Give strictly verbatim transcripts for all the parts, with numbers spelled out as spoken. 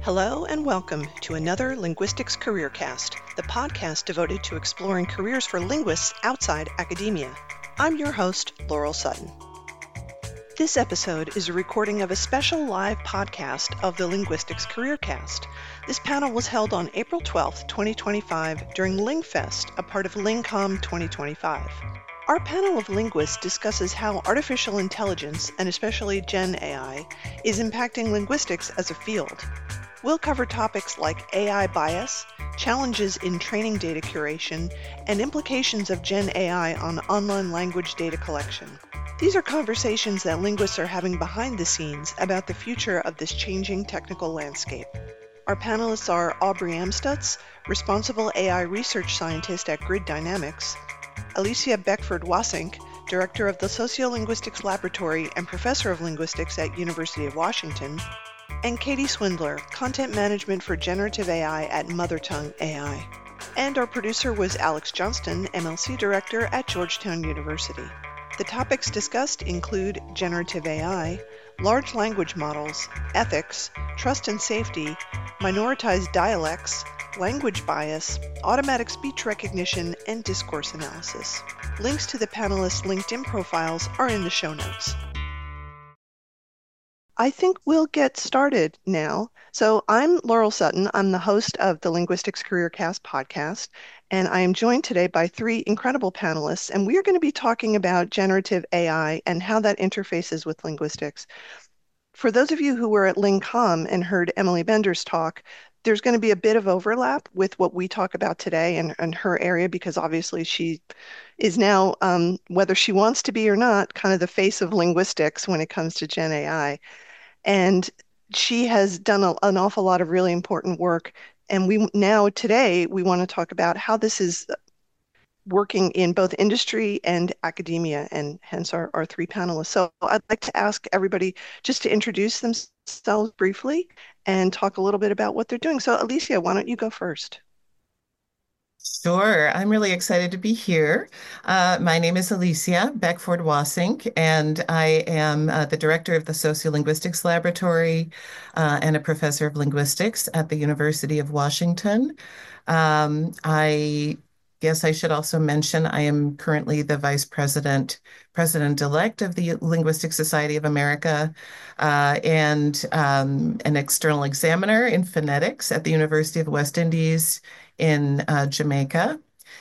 Hello and welcome to another Linguistics CareerCast, the podcast devoted to exploring careers for linguists outside academia. I'm your host, Laurel Sutton. This episode is a recording of a special live podcast of the Linguistics CareerCast. This panel was held on April twelfth, twenty twenty-five during LingFest, a part of LingComm twenty twenty-five. Our panel of linguists discusses how artificial intelligence, and especially Gen A I, is impacting linguistics as a field. We'll cover topics like A I bias, challenges in training data curation, and implications of Gen A I on online language data collection. These are conversations that linguists are having behind the scenes about the future of this changing technical landscape. Our panelists are Aubrey Amstutz, Responsible A I Research Scientist at Grid Dynamics, Alicia Beckford-Wasink, Director of the Sociolinguistics Laboratory and Professor of Linguistics at University of Washington, and Katie Swindler, Content Management for Generative A I at MotherTongue A I. And our producer was Alex Johnston, M L C Director at Georgetown University. The topics discussed include generative A I, large language models, ethics, trust and safety, minoritized dialects, language bias, automatic speech recognition, and discourse analysis. Links to the panelists' LinkedIn profiles are in the show notes. I think we'll get started now. So I'm Laurel Sutton. I'm the host of the Linguistics CareerCast podcast, and I am joined today by three incredible panelists, and we are going to be talking about generative A I and how that interfaces with linguistics. For those of you who were at LingComm and heard Emily Bender's talk, there's going to be a bit of overlap with what we talk about today and, and her area, because obviously she is now, um, whether she wants to be or not, kind of the face of linguistics when it comes to Gen A I. And she has done a, an awful lot of really important work. And we now today, we want to talk about how this is working in both industry and academia, and hence our, our three panelists. So I'd like to ask everybody just to introduce themselves briefly and talk a little bit about what they're doing. So Alicia, why don't you go first? Sure. I'm really excited to be here. Uh, my name is Alicia Beckford-Wasink, and I am uh, the director of the Sociolinguistics Laboratory uh, and a professor of linguistics at the University of Washington. Um, I guess I should also mention I am currently the vice president, president-elect of the Linguistic Society of America, uh, and um, an external examiner in phonetics at the University of the West Indies in uh, Jamaica.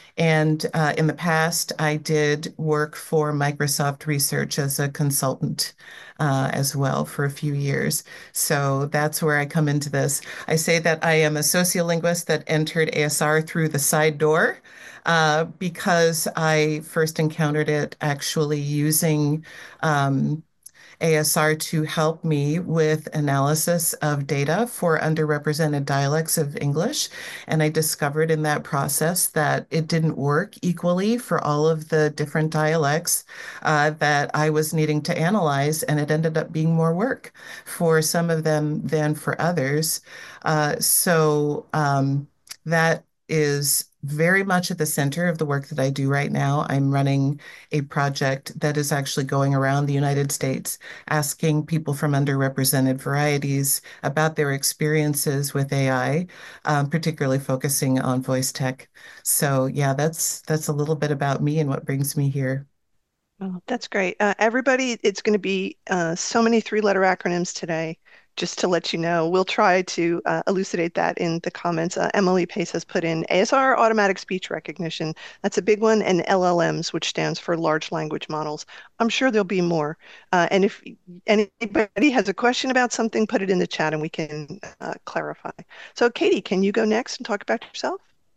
And uh, in the past, I did work for Microsoft Research as a consultant uh, as well for a few years. So that's where I come into this. I say that I am a sociolinguist that entered A S R through the side door uh, because I first encountered it actually using um, A S R to help me with analysis of data for underrepresented dialects of English. And I discovered in that process that it didn't work equally for all of the different dialects uh, that I was needing to analyze. And it ended up being more work for some of them than for others. Uh, so um, that is very much at the center of the work that I do right now. I'm running a project that is actually going around the United States asking people from underrepresented varieties about their experiences with A I, um, particularly focusing on voice tech. So yeah, that's that's a little bit about me and what brings me here. Oh, that's great. Uh, everybody, it's going to be uh, so many three-letter acronyms today, just to let you know. We'll try to uh, elucidate that in the comments. Uh, Emily Pace has put in A S R, automatic speech recognition. That's a big one, and L L Ms, which stands for large language models. I'm sure there'll be more. Uh, and if anybody has a question about something, put it in the chat and we can uh, clarify. So Katie, can you go next and talk about yourself?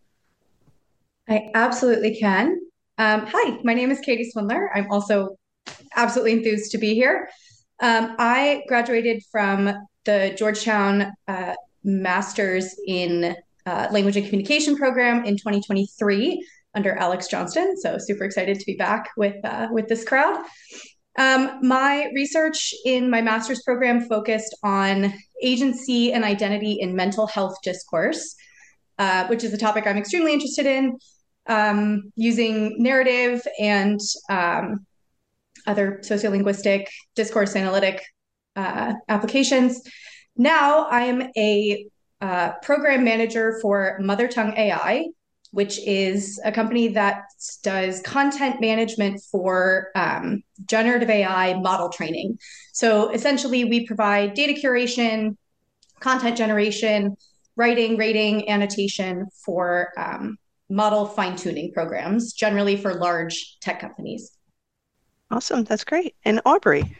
I absolutely can. Um, hi, my name is Katie Swindler. I'm also absolutely enthused to be here. Um, I graduated from the Georgetown uh, Masters in uh, Language and Communication program in twenty twenty-three under Alex Johnston. So super excited to be back with uh, with this crowd. Um, my research in my master's program focused on agency and identity in mental health discourse, uh, which is a topic I'm extremely interested in, um, using narrative and um, other sociolinguistic discourse analytic uh, applications. Now I am a uh, program manager for Mother Tongue A I, which is a company that does content management for um, generative A I model training. So essentially, we provide data curation, content generation, writing, rating, annotation for um, model fine-tuning programs, generally for large tech companies. Awesome. That's great. And Aubrey.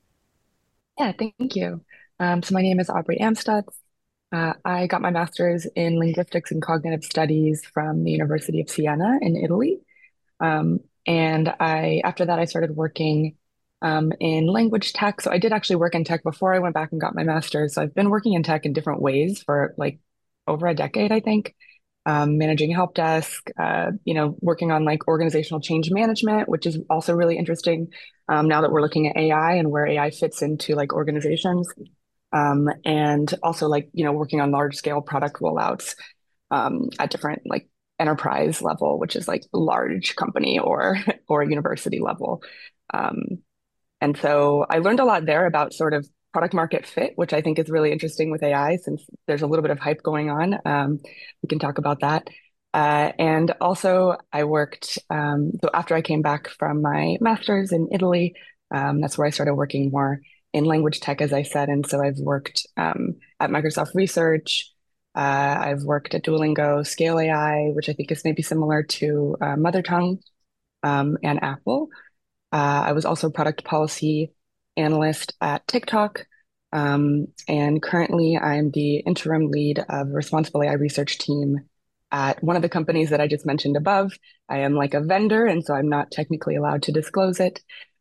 Yeah, thank you. Um, so my name is Aubrey Amstutz. Uh, I got my master's in linguistics and cognitive studies from the University of Siena in Italy. Um, and I, after that, I started working um, in language tech. So I did actually work in tech before I went back and got my master's. So I've been working in tech in different ways for like over a decade, I think. Um, managing help desk, uh, you know, working on like organizational change management, which is also really interesting um, now that we're looking at A I and where A I fits into like organizations. Um, and also like, you know, working on large scale product rollouts um, at different like enterprise level, which is like large company or or university level. Um, and so I learned a lot there about sort of product market fit, which I think is really interesting with A I since there's a little bit of hype going on. Um, we can talk about that. Uh, and also, I worked, um, so after I came back from my master's in Italy, um, that's where I started working more in language tech, as I said. And so I've worked um, at Microsoft Research. Uh, I've worked at Duolingo, Scale A I, which I think is maybe similar to uh, Mother Tongue um, and Apple. Uh, I was also product policy analyst at TikTok. Um, and currently, I'm the interim lead of responsible A I research team at one of the companies that I just mentioned above. I am like a vendor, and so I'm not technically allowed to disclose it.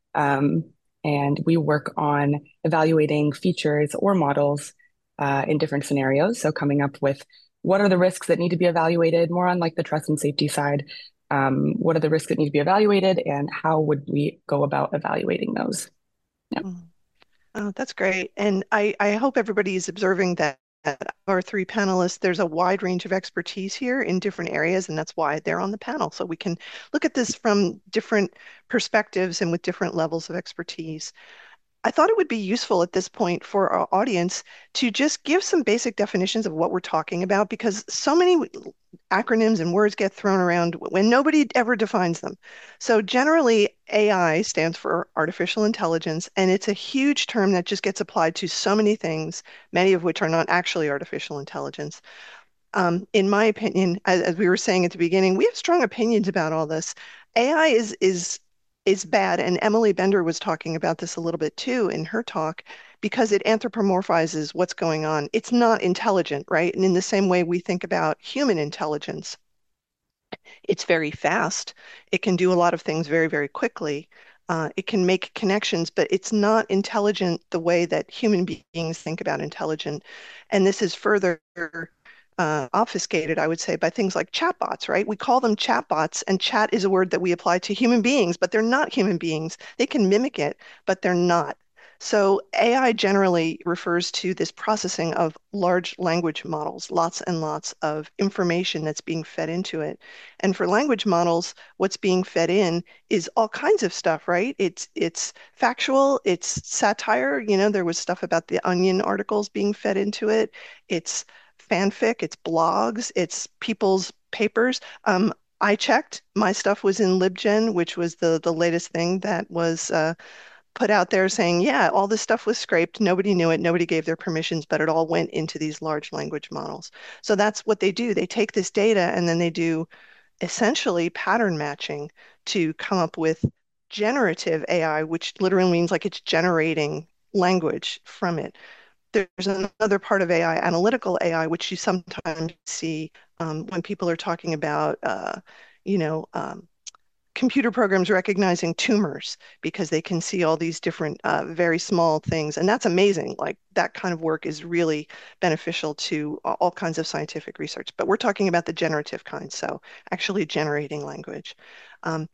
Um, and we work on evaluating features or models uh, in different scenarios. So coming up with what are the risks that need to be evaluated, more on like the trust and safety side. Um, what are the risks that need to be evaluated, and how would we go about evaluating those? Yeah. Oh, that's great. And I, I hope everybody is observing that our three panelists, there's a wide range of expertise here in different areas, and that's why they're on the panel. So we can look at this from different perspectives and with different levels of expertise. I thought it would be useful at this point for our audience to just give some basic definitions of what we're talking about because so many acronyms and words get thrown around when nobody ever defines them. So generally, A I stands for artificial intelligence, and it's a huge term that just gets applied to so many things, many of which are not actually artificial intelligence. Um, in my opinion, as, as we were saying at the beginning, we have strong opinions about all this. A I is is is bad, and Emily Bender was talking about this a little bit too in her talk, because it anthropomorphizes what's going on. It's not intelligent, right? And in the same way we think about human intelligence, it's very fast. It can do a lot of things very, very quickly. Uh, it can make connections, but it's not intelligent the way that human beings think about intelligent. And this is further uh, obfuscated, I would say, by things like chatbots, right? We call them chatbots, and chat is a word that we apply to human beings, but they're not human beings. They can mimic it, but they're not. So A I generally refers to this processing of large language models, lots and lots of information that's being fed into it. And for language models, what's being fed in is all kinds of stuff, right? It's it's factual, it's satire. You know, there was stuff about the Onion articles being fed into it. It's fanfic, it's blogs, it's people's papers. Um, I checked, my stuff was in LibGen, which was the the latest thing that was uh, put out there saying, yeah, all this stuff was scraped. Nobody knew it. Nobody gave their permissions, but it all went into these large language models. So that's what they do. They take this data and then they do essentially pattern matching to come up with generative A I, which literally means like it's generating language from it. There's another part of A I, analytical A I, which you sometimes see um, when people are talking about, uh, you know, um, computer programs recognizing tumors because they can see all these different uh, very small things. And that's amazing. Like that kind of work is really beneficial to all kinds of scientific research. But we're talking about the generative kind, so actually generating language. Um,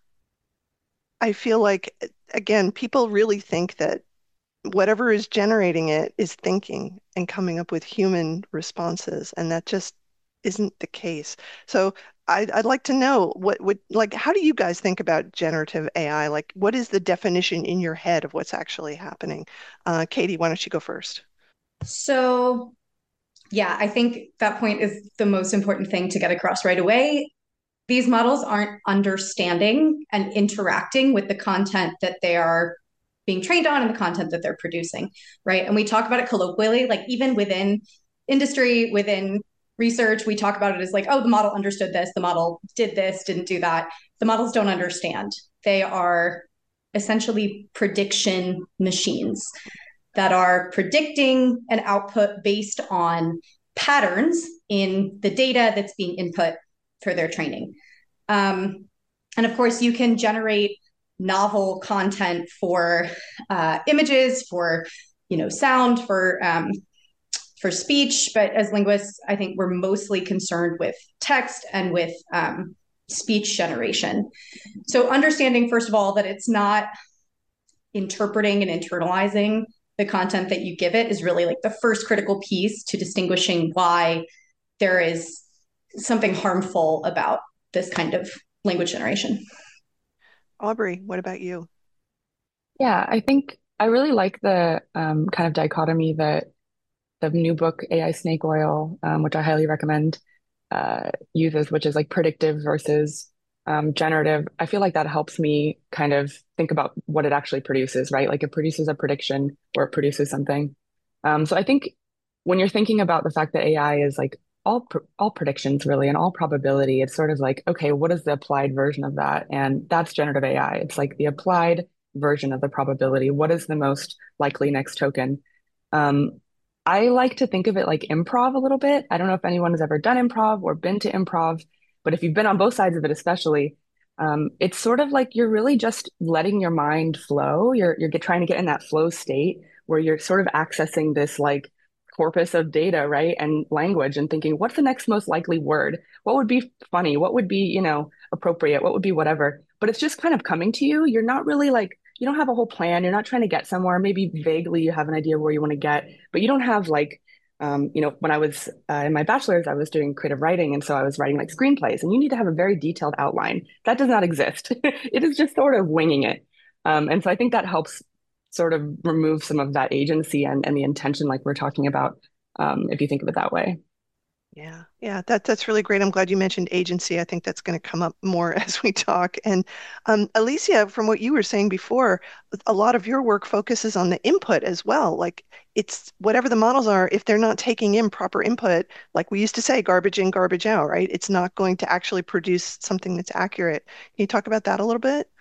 I feel like, again, people really think that whatever is generating it is thinking and coming up with human responses, and that just isn't the case. So I'd, I'd like to know what would like how do you guys think about generative A I? Like, what is the definition in your head of what's actually happening? Uh, Katie, why don't you go first? So Yeah, I think that point is the most important thing to get across right away. These models aren't understanding and interacting with the content that they are being trained on and the content that they're producing, right? And we talk about it colloquially, like even within industry, within research, we talk about it as like, oh, the model understood this, the model did this, didn't do that. The models don't understand. They are essentially prediction machines that are predicting an output based on patterns in the data that's being input for their training. Um, and of course, you can generate novel content for uh, images, for you know, sound, for um, for speech. But as linguists, I think we're mostly concerned with text and with um, speech generation. So understanding, first of all, that it's not interpreting and internalizing the content that you give it is really like the first critical piece to distinguishing why there is something harmful about this kind of language generation. Aubrey, what about you? Yeah, I think I really like the um, kind of dichotomy that the new book A I Snake Oil, um, which I highly recommend, uh, uses, which is like predictive versus um, generative. I feel like that helps me kind of think about what it actually produces, right? Like it produces a prediction or it produces something. Um, so I think when you're thinking about the fact that A I is like all pr all predictions really and all probability, it's sort of like, okay, what is the applied version of that? And that's generative A I. It's like the applied version of the probability. What is the most likely next token? Um, I like to think of it like improv a little bit. I don't know if anyone has ever done improv or been to improv, but if you've been on both sides of it, especially, um, it's sort of like you're really just letting your mind flow. You're you're get, trying to get in that flow state where you're sort of accessing this like corpus of data, right? And language and thinking, what's the next most likely word? What would be funny? What would be, you know, appropriate? What would be whatever? But it's just kind of coming to you. You're not really like, you don't have a whole plan. You're not trying to get somewhere. Maybe vaguely you have an idea where you want to get, but you don't have like, um, you know, when I was uh, in my bachelor's, I was doing creative writing. And so I was writing like screenplays, and you need to have a very detailed outline. That does not exist. It is just sort of winging it. Um, and so I think that helps sort of remove some of that agency and, and the intention, like we're talking about, um, if you think of it that way. Yeah, yeah, that that's really great. I'm glad you mentioned agency. I think that's going to come up more as we talk. And um, Alicia, from what you were saying before, a lot of your work focuses on the input as well. Like it's whatever the models are, if they're not taking in proper input, like we used to say, garbage in, garbage out, right? It's not going to actually produce something that's accurate. Can you talk about that a little bit?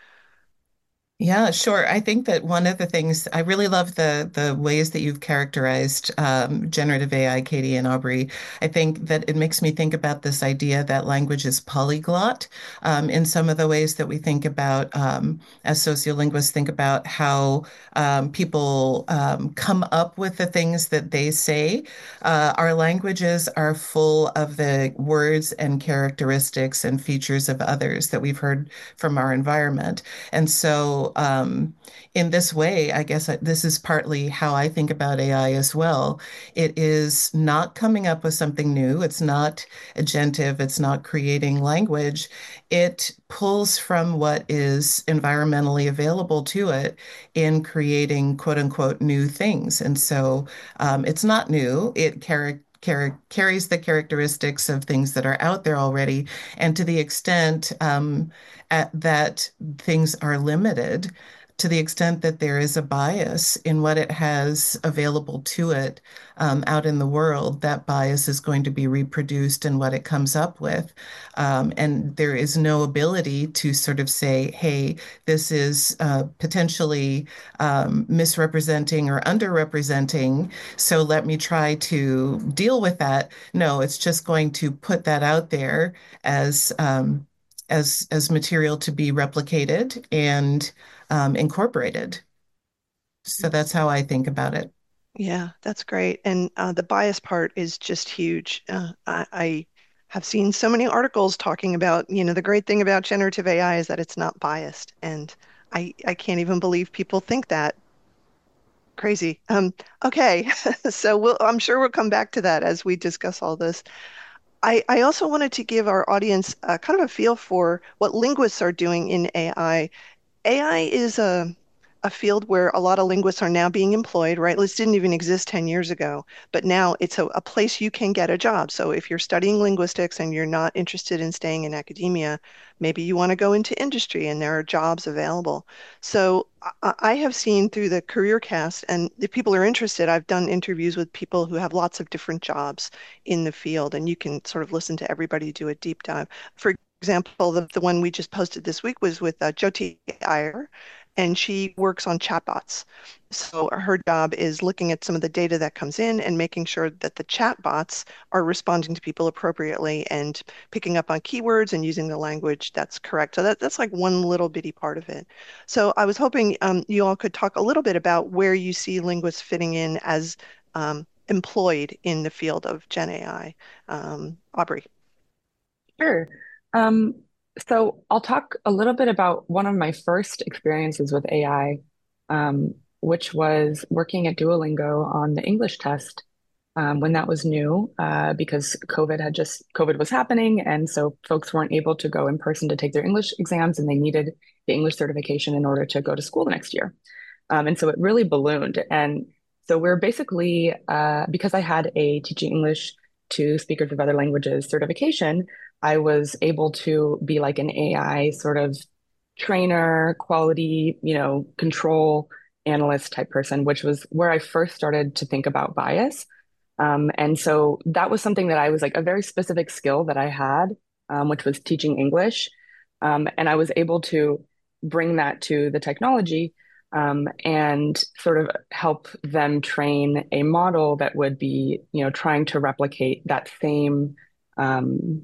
Yeah, sure. I think that one of the things I really love the the ways that you've characterized um, generative A I, Katie and Aubrey. I think that it makes me think about this idea that language is polyglot um, in some of the ways that we think about um, as sociolinguists think about how um, people um, come up with the things that they say. Uh, our languages are full of the words and characteristics and features of others that we've heard from our environment. And so, um, in this way, I guess I, this is partly how I think about A I as well. It is not coming up with something new. It's not agentive. It's not creating language. It pulls from what is environmentally available to it in creating quote unquote new things. And so, um, it's not new. It carries Car carries the characteristics of things that are out there already. And to the extent um, at, that things are limited, to the extent that there is a bias in what it has available to it um, out in the world, that bias is going to be reproduced in what it comes up with. Um, and there is no ability to sort of say, hey, this is uh, potentially um, misrepresenting or underrepresenting, so let me try to deal with that. No, it's just going to put that out there as um, as as material to be replicated and um, incorporated. So that's how I think about it. Yeah, that's great. And uh, the bias part is just huge. Uh, I, I have seen so many articles talking about, you know, the great thing about generative A I is that it's not biased. And I, I can't even believe people think that. Crazy. Um, okay, so we'll, I'm sure we'll come back to that as we discuss all this. I, I also wanted to give our audience uh, kind of a feel for what linguists are doing in A I. A I is a a field where a lot of linguists are now being employed, right? This didn't even exist ten years ago, but now it's a, a place you can get a job. So if you're studying linguistics and you're not interested in staying in academia, maybe you want to go into industry and there are jobs available. So I, I have seen through the career cast, and if people are interested, I've done interviews with people who have lots of different jobs in the field, and you can sort of listen to everybody do a deep dive. For example, the, the one we just posted this week was with uh, Jyoti Iyer, and she works on chatbots. So her job is looking at some of the data that comes in and making sure that the chatbots are responding to people appropriately and picking up on keywords and using the language that's correct. So that, that's like one little bitty part of it. So I was hoping um, you all could talk a little bit about where you see linguists fitting in as um, employed in the field of Gen A I. Um, Aubrey. Sure. Um, so I'll talk a little bit about one of my first experiences with A I, um, which was working at Duolingo on the English test um, when that was new, uh, because COVID had just COVID was happening, and so folks weren't able to go in person to take their English exams, and they needed the English certification in order to go to school the next year. Um, and so it really ballooned. And so we're basically, uh, because I had a teaching English to speakers of other languages certification, I was able to be like an A I sort of trainer, quality, you know, control analyst type person, which was where I first started to think about bias. Um, and so that was something that I was like a very specific skill that I had, um, which was teaching English. Um, and I was able to bring that to the technology um, and sort of help them train a model that would be, you know, trying to replicate that same um,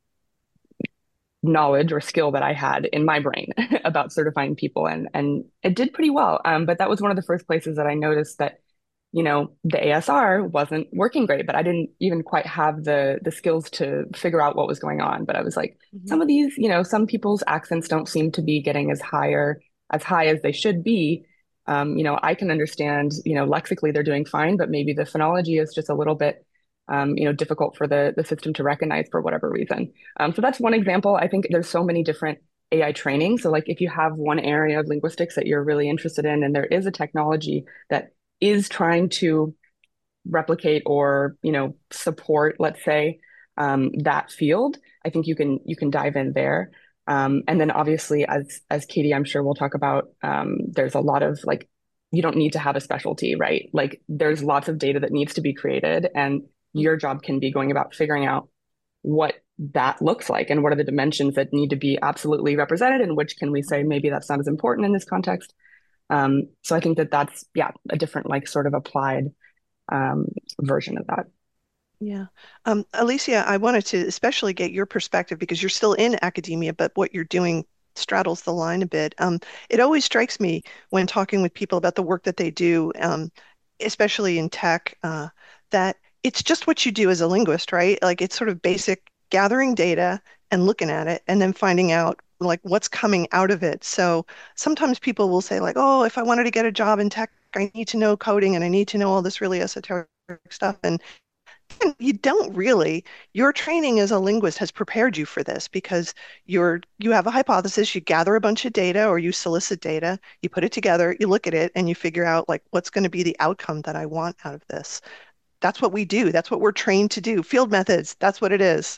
knowledge or skill that I had in my brain about certifying people, and and it did pretty well. Um, but that was one of the first places that I noticed that, you know, the A S R wasn't working great, but I didn't even quite have the the skills to figure out what was going on. But I was like, Mm-hmm. some of these, you know, some people's accents don't seem to be getting as higher as high as they should be. Um, you know, I can understand, you know, lexically they're doing fine, but maybe the phonology is just a little bit, um, you know, difficult for the the system to recognize for whatever reason. Um, so that's one example. I think there's so many different A I training. So like if you have one area of linguistics that you're really interested in, and there is a technology that is trying to replicate or, you know, support, let's say, um, that field, I think you can you can dive in there. Um, and then obviously, as as Katie, I'm sure we'll talk about, um, there's a lot of like, you don't need to have a specialty, right? Like there's lots of data that needs to be created, and your job can be going about figuring out what that looks like and what are the dimensions that need to be absolutely represented, and which can we say maybe that's not as important in this context. Um, so I think that that's, yeah, a different like sort of applied um, version of that. Yeah. Um, Alicia, I wanted to especially get your perspective because you're still in academia, but what you're doing straddles the line a bit. Um, it always strikes me when talking with people about the work that they do, um, especially in tech, uh, that it's just what you do as a linguist, right? Like it's sort of basic gathering data and looking at it and then finding out like what's coming out of it. So sometimes people will say like, oh, if I wanted to get a job in tech, I need to know coding and I need to know all this really esoteric stuff. And you don't really. Your training as a linguist has prepared you for this because you're you have a hypothesis, you gather a bunch of data or you solicit data, you put it together, you look at it, and you figure out like what's going to be the outcome that I want out of this. That's what we do. That's what we're trained to do. Field methods, that's what it is.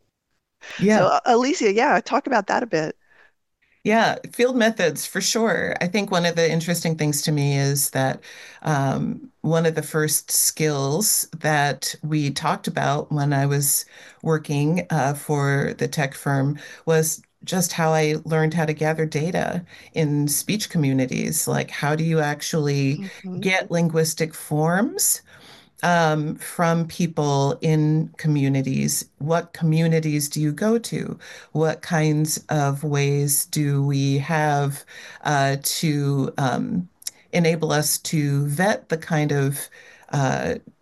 So, Yeah. uh, Alicia, yeah, talk about that a bit. Yeah, field methods for sure. I think one of the interesting things to me is that um, one of the first skills that we talked about when I was working uh, for the tech firm was just how I learned how to gather data in speech communities. Like, how do you actually Mhm. get linguistic forms um, from people in communities? What communities do you go to? What kinds of ways do we have uh, to um, enable us to vet the kind of uh,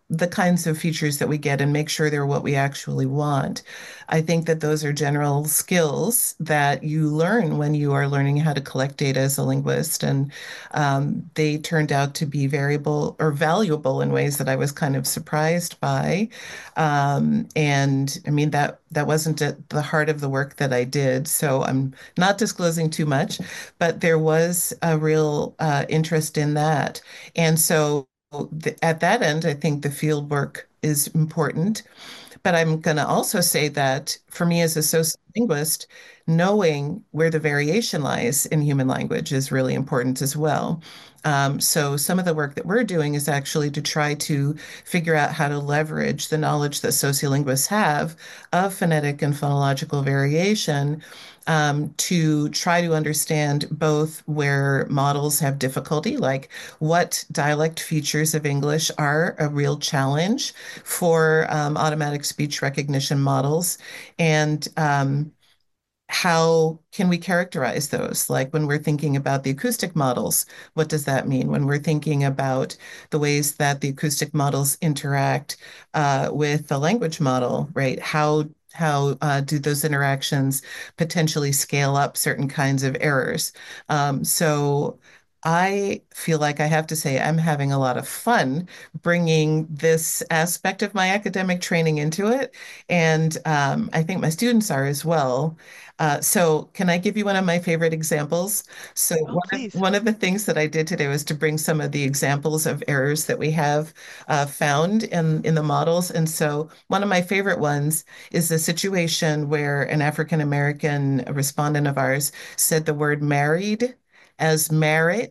the kinds of features that we get and make sure they're what we actually want. I think that those are general skills that you learn when you are learning how to collect data as a linguist. And um, they turned out to be variable or valuable in ways that I was kind of surprised by. Um, and I mean, that that wasn't at the heart of the work that I did. So I'm not disclosing too much, but there was a real uh, interest in that. And so th- at that end, I think the field work is important. But I'm going to also say that for me as a sociolinguist, knowing where the variation lies in human language is really important as well. Um, so some of the work that we're doing is actually to try to figure out how to leverage the knowledge that sociolinguists have of phonetic and phonological variation um, to try to understand both where models have difficulty, like what dialect features of English are a real challenge for um, automatic speech recognition models, and um, how can we characterize those? Like when we're thinking about the acoustic models, what does that mean? When we're thinking about the ways that the acoustic models interact uh, with the language model, right? How how uh, do those interactions potentially scale up certain kinds of errors? Um, so I feel like I have to say I'm having a lot of fun bringing this aspect of my academic training into it. And um, I think my students are as well. Uh, so can I give you one of my favorite examples? So Oh, one of, please. one of the things that I did today was to bring some of the examples of errors that we have uh, found in, in the models. And so one of my favorite ones is the situation where an African American respondent of ours said the word married as merit.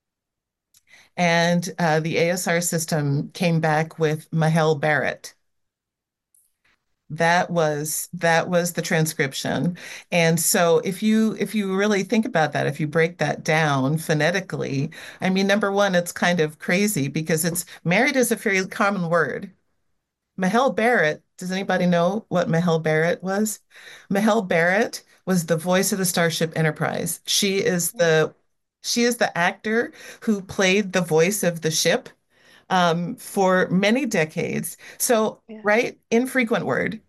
And uh, the A S R system came back with Mahel Barrett. That was that was the transcription. And so if you if you really think about that, if you break that down phonetically, I mean, number one, it's kind of crazy because it's married is a very common word. Mahel Barrett, does anybody know what Mahel Barrett was? Mahel Barrett was the voice of the Starship Enterprise. She is the she is the actor who played the voice of the ship um, for many decades. So, Yeah. right, infrequent word.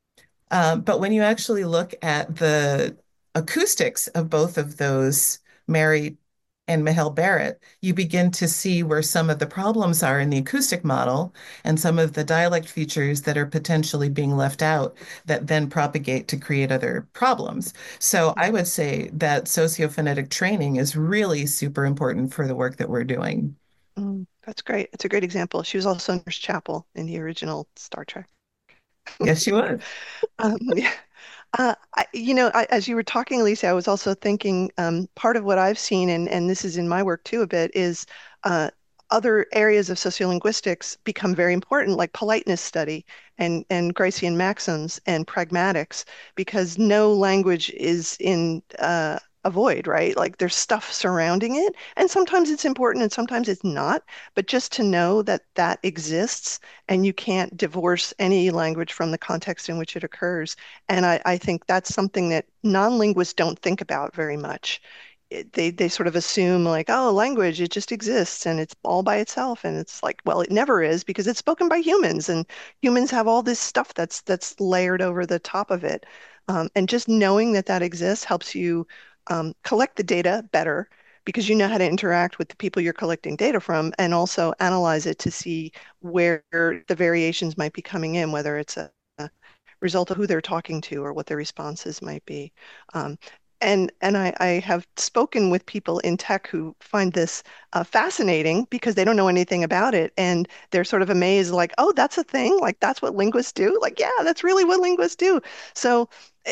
Um, but when you actually look at the acoustics of both of those, Mary and Mahel Barrett, you begin to see where some of the problems are in the acoustic model and some of the dialect features that are potentially being left out that then propagate to create other problems. So I would say that sociophonetic training is really super important for the work that we're doing. Mm, that's great. It's a great example. She was also Nurse Chapel in the original Star Trek. Yes, she was. Um, yeah. Uh, I, you know, I, as you were talking, Alicia, I was also thinking um, part of what I've seen, and, and this is in my work too a bit, is uh, other areas of sociolinguistics become very important, like politeness study and, and Gricean maxims and pragmatics, because no language is in uh, a void, right? Like there's stuff surrounding it, and sometimes it's important and sometimes it's not. But just to know that that exists and you can't divorce any language from the context in which it occurs, and I, I think that's something that non-linguists don't think about very much. It- they they sort of assume like, oh, language, it just exists and it's all by itself. And it's like, well, it never is because it's spoken by humans, and humans have all this stuff that's that's layered over the top of it. Um, and just knowing that that exists helps you um, collect the data better because you know how to interact with the people you're collecting data from, and also analyze it to see where the variations might be coming in, whether it's a result of who they're talking to or what their responses might be. Um, and and I, I have spoken with people in tech who find this uh, fascinating because they don't know anything about it. And they're sort of amazed, like, oh, that's a thing? Like, that's what linguists do? Like, yeah, that's really what linguists do. So,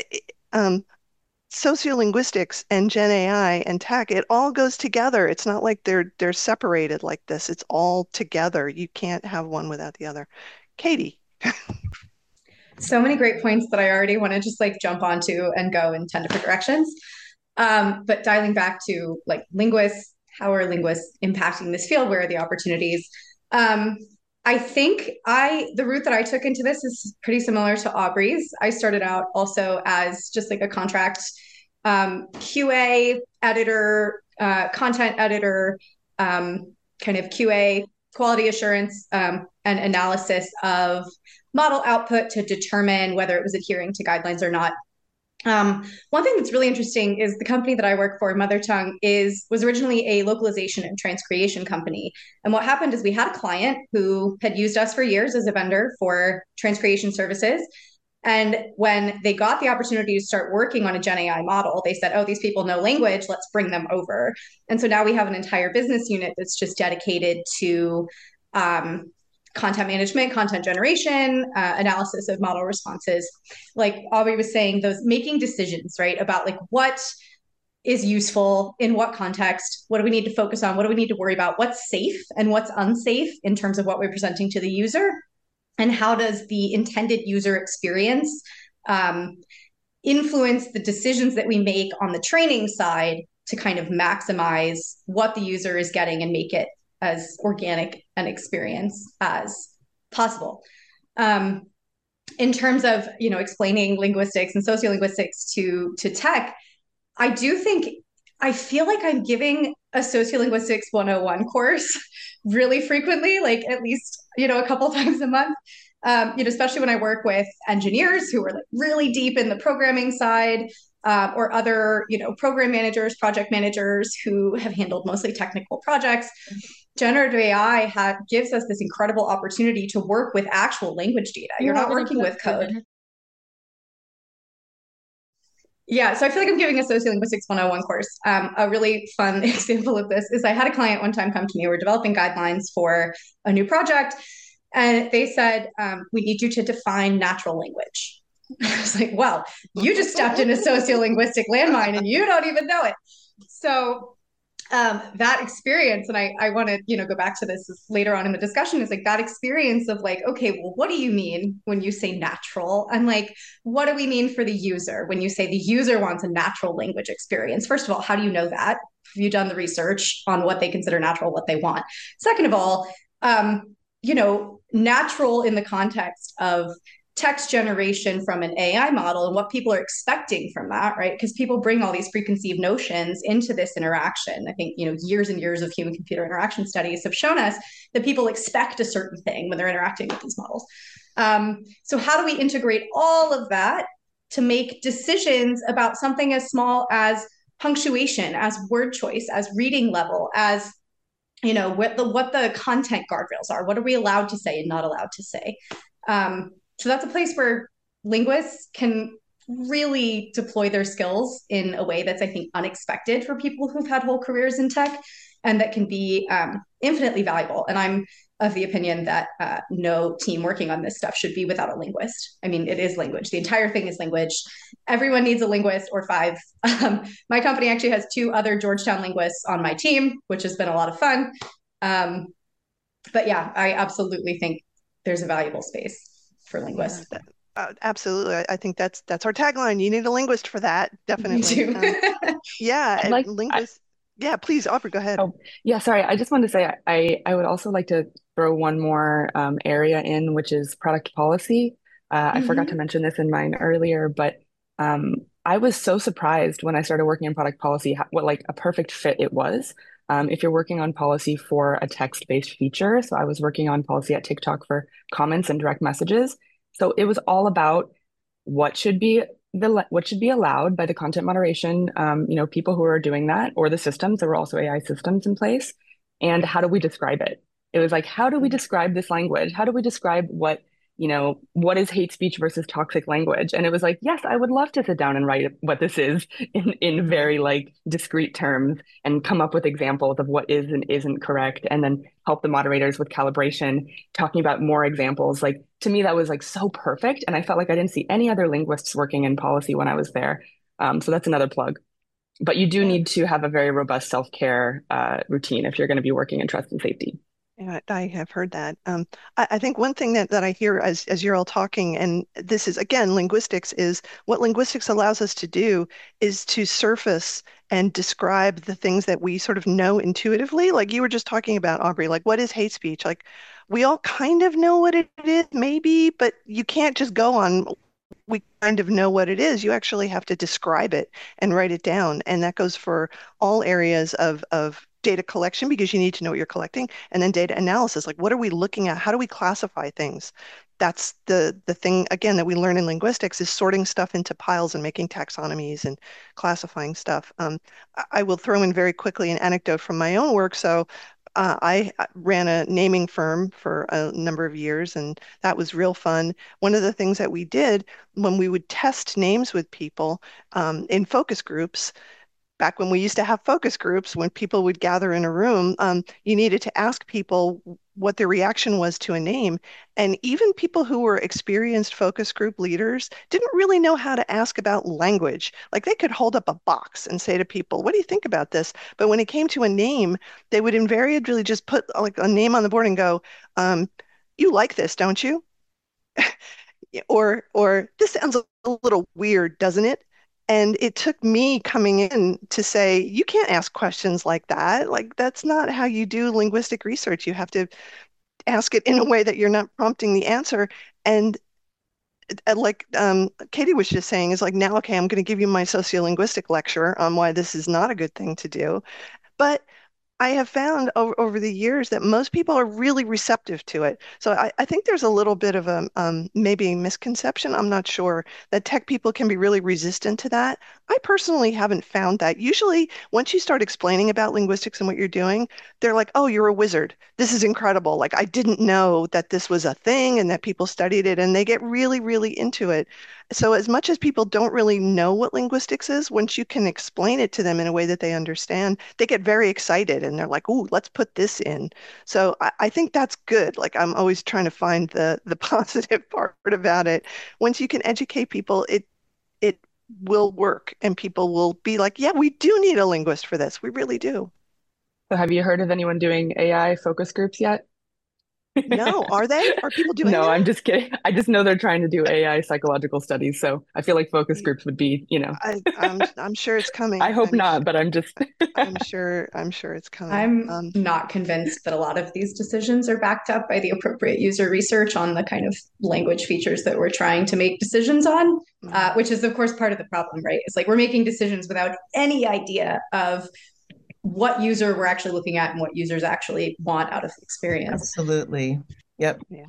um, sociolinguistics and Gen A I and tech, it all goes together. It's not like they're they're separated like this. It's all together. You can't have one without the other. Katie. So many great points that I already want to just like jump onto and go in ten different directions. Um, but dialing back to like linguists, how are linguists impacting this field? Where are the opportunities? Um, I think I the route that I took into this is pretty similar to Aubrey's. I started out also as just like a contract um, Q A editor, uh, content editor, um, kind of Q A quality assurance um, and analysis of model output to determine whether it was adhering to guidelines or not. Um, one thing that's really interesting is the company that I work for, Mother Tongue, is was originally a localization and transcreation company. And what happened is we had a client who had used us for years as a vendor for transcreation services. And when they got the opportunity to start working on a Gen A I model, they said, oh, these people know language, let's bring them over. And so now we have an entire business unit that's just dedicated to um, content management, content generation, uh, analysis of model responses. Like Aubrey was saying, those making decisions, right, about like what is useful in what context, what do we need to focus on, what do we need to worry about, what's safe and what's unsafe in terms of what we're presenting to the user, and how does the intended user experience um, influence the decisions that we make on the training side to kind of maximize what the user is getting and make it as organic an experience as possible. Um, in terms of, you know, explaining linguistics and sociolinguistics to, to tech, I do think, I feel like I'm giving a sociolinguistics one oh one course really frequently, like at least, you know, a couple times a month. Um, you know, especially when I work with engineers who are like really deep in the programming side, uh, or other, you know, program managers, project managers who have handled mostly technical projects. Generative A I ha- gives us this incredible opportunity to work with actual language data. You're not working with code. Yeah, so I feel like I'm giving a sociolinguistics one oh one course. Um, a really fun example of this is I had a client one time come to me. We're developing guidelines for a new project, and they said, um, we need you to define natural language. I was like, well, you just stepped in a sociolinguistic landmine and you don't even know it. So um, that experience, and I, I want to, you know, go back to this later on in the discussion, is like that experience of like, okay, well, what do you mean when you say natural? And like, what do we mean for the user when you say the user wants a natural language experience? First of all, how do you know that? Have you done the research on what they consider natural, what they want? Second of all, um, you know, natural in the context of text generation from an A I model and what people are expecting from that, right? Because people bring all these preconceived notions into this interaction. I think, you know, years and years of human computer interaction studies have shown us that people expect a certain thing when they're interacting with these models. Um, so how do we integrate all of that to make decisions about something as small as punctuation, as word choice, as reading level, as, you know, what the, what the content guardrails are? What are we allowed to say and not allowed to say? Um, So that's a place where linguists can really deploy their skills in a way that's, I think, unexpected for people who've had whole careers in tech, and that can be um, infinitely valuable. And I'm of the opinion that uh, no team working on this stuff should be without a linguist. I mean, it is language. The entire thing is language. Everyone needs a linguist or five. Um, my company actually has two other Georgetown linguists on my team, which has been a lot of fun. Um, but yeah, I absolutely think there's a valuable space for linguists. Yeah, that, uh, absolutely. I, I think that's that's our tagline. You need a linguist for that, definitely. Me too. Um, yeah, I'd like, linguist. I, yeah, please, Aubrey, go ahead. Oh, yeah, sorry. I just wanted to say I, I would also like to throw one more um, area in, which is product policy. Uh, I Mm-hmm. forgot to mention this in mine earlier, but um, I was so surprised when I started working in product policy, how, what like a perfect fit it was. Um, if you're working on policy for a text-based feature, so I was working on policy at TikTok for comments and direct messages. So it was all about what should be the what should be allowed by the content moderation, um, you know, people who are doing that, or the systems. There were also A I systems in place, and how do we describe it? It was like, how do we describe this language? How do we describe what, you know, what is hate speech versus toxic language? And it was like, yes, I would love to sit down and write what this is in, in very like discrete terms and come up with examples of what is and isn't correct, and then help the moderators with calibration, talking about more examples. Like to me, that was like so perfect. And I felt like I didn't see any other linguists working in policy when I was there. Um, so that's another plug. But you do Yeah. need to have a very robust self-care uh, routine if you're going to be working in trust and safety. Yeah, I have heard that. Um, I, I think one thing that, that I hear as, as you're all talking, and this is again linguistics, is what linguistics allows us to do is to surface and describe the things that we sort of know intuitively. Like you were just talking about, Aubrey, like what is hate speech? Like we all kind of know what it is, maybe, but you can't just go on, we kind of know what it is. You actually have to describe it and write it down. And that goes for all areas of, of data collection because you need to know what you're collecting, and then data analysis, like what are we looking at? How do we classify things? That's the the thing again that we learn in linguistics is sorting stuff into piles and making taxonomies and classifying stuff. Um, I I will throw in very quickly an anecdote from my own work. So uh, I uh, ran a naming firm for a number of years, and that was real fun. One of the things that we did when we would test names with people um, in focus groups, back when we used to have focus groups, when people would gather in a room, um, you needed to ask people what their reaction was to a name. And even people who were experienced focus group leaders didn't really know how to ask about language. Like they could hold up a box and say to people, what do you think about this? But when it came to a name, they would invariably just put like a name on the board and go, um, you like this, don't you? Or, or this sounds a little weird, doesn't it? And it took me coming in to say, you can't ask questions like that. Like, that's not how you do linguistic research. You have to ask it in a way that you're not prompting the answer. And uh, like um, Katie was just saying, is like, now, okay, I'm going to give you my sociolinguistic lecture on why this is not a good thing to do. But I have found over, over the years that most people are really receptive to it. So I, I think there's a little bit of a um, maybe misconception. I'm not sure that tech people can be really resistant to that. I personally haven't found that. Usually, once you start explaining about linguistics and what you're doing, they're like, "Oh, you're a wizard. This is incredible. Like I didn't know that this was a thing and that people studied it," and they get really, really into it. So as much as people don't really know what linguistics is, once you can explain it to them in a way that they understand, they get very excited and they're like, "Ooh, let's put this in." So I, I think that's good. Like I'm always trying to find the the positive part about it. Once you can educate people, it it will work and people will be like, "Yeah, we do need a linguist for this. We really do." So have you heard of anyone doing A I focus groups yet? No, are they? Are people doing No, I'm that? just kidding. I just know they're trying to do A I psychological studies, so I feel like focus groups would be, you know, I, I'm I'm sure it's I coming. hope I'm not, but I'm just I'm sure I'm sure it's coming. I'm Um, not convinced that a lot of these decisions are backed up by the appropriate user research on the kind of language features that we're trying to make decisions on, uh, mm, which is, of course, part of the problem, right? It's like we're making decisions without any idea of what user we're actually looking at and what users actually want out of the experience. Absolutely. Yep. yeah.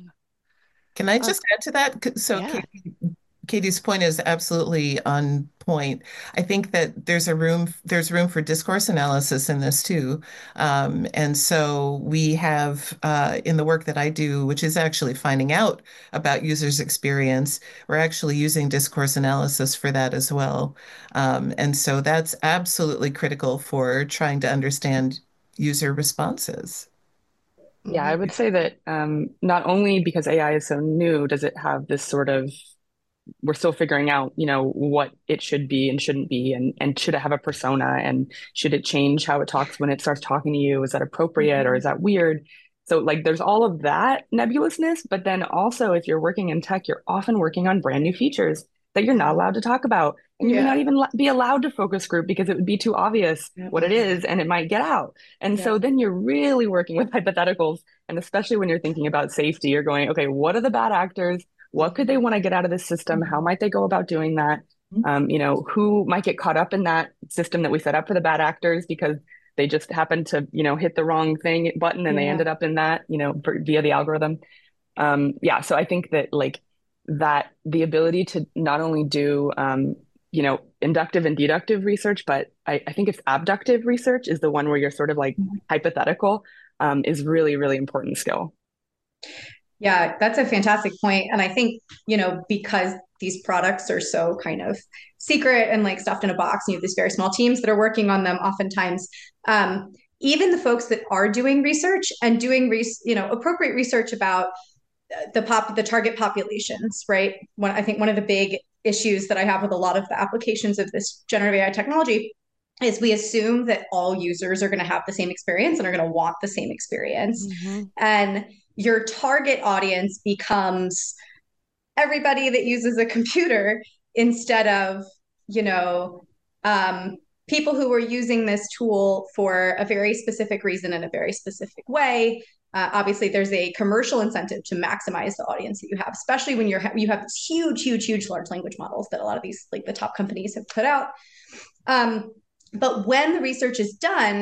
Can I Uh, just add to that? C- So, yeah. Katie, Katie's point is absolutely on point. I think that there's a room there's room for discourse analysis in this too. Um, and so we have uh, in the work that I do, which is actually finding out about users' experience, we're actually using discourse analysis for that as well. Um, and so that's absolutely critical for trying to understand user responses. yeah, I Mhm. would say that um, not only because A I is so new, does it have this sort of we're still figuring out, you know, what it should be and shouldn't be, and and should it have a persona, and should it change how it talks when it starts talking to you? Is that appropriate or Mhm. is that weird? So like there's all of that nebulousness, but then also if you're working in tech, you're often working on brand new features that you're not Mhm. allowed to talk about. And you may not Yeah. even be allowed to focus group because it would be too obvious Yeah. what it is and it might get out. And Yeah. so then you're really working with hypotheticals. And especially when you're thinking about safety, you're going, okay, what are the bad actors? What could they Mhm. want to get out of this system? How Mhm. might they go about doing that? Um, you know, who might get caught up in that system that we set up for the bad actors because they just happened to, you know, hit the wrong thing button and they Yeah. ended up in that, you know, for, via the algorithm. Um, yeah, so I think that like that the ability to not only do um, you know, inductive and deductive research, but I, I think it's abductive research is the one where you're sort of like hypothetical, um, is really, really important skill. Yeah, that's a fantastic point. And I think, you know, because these products are so kind of secret and like stuffed in a box, and you have these very small teams that are working on them oftentimes. Um, even the folks that are doing research and doing, res- you know, appropriate research about the pop, the target populations, right? One, I think one of the big issues that I have with a lot of the applications of this generative A I technology is we assume that all users are going to have the same experience and are going to want the same experience. Mhm. And your target audience becomes everybody that uses a computer instead of, you know, um, people who are using this tool for a very specific reason in a very specific way. Uh, obviously, there's a commercial incentive to maximize the audience that you have, especially when you're you have these huge, huge, huge large language models that a lot of these like the top companies have put out. Um, but when the research is done,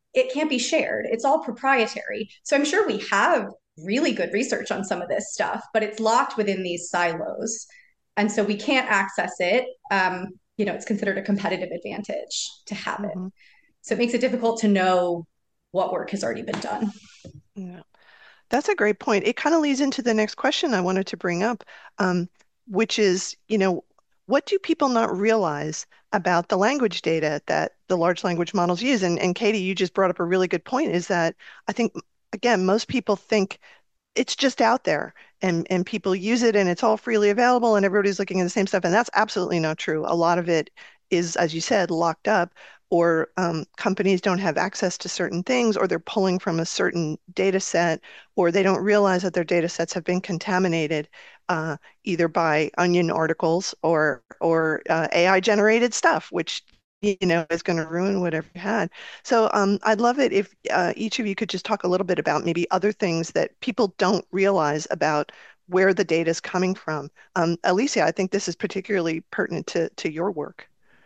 it can't be shared. It's all proprietary. So I'm sure we have really good research on some of this stuff, but it's locked within these silos. And so we can't access it. Um, you know, it's considered a competitive advantage to have it. Mm-hmm. So it makes it difficult to know what work has already been done. Yeah. That's a great point. It kind of leads into the next question I wanted to bring up, um, which is, you know, what do people not realize about the language data that the large language models use? And, and Katie, you just brought up a really good point, is that I think, again, most people think it's just out there and and people use it and it's all freely available and everybody's looking at the same stuff, and that's absolutely not true. A lot of it is, as you said, locked up, or um, companies don't have access to certain things, or they're pulling from a certain data set, or they don't realize that their data sets have been contaminated, uh, either by onion articles or or uh, A I generated stuff, which you know is going to ruin whatever you had. So um, I'd love it if uh, each of you could just talk a little bit about maybe other things that people don't realize about where the data is coming from. Um, Alicia, I think this is particularly pertinent to, to your work.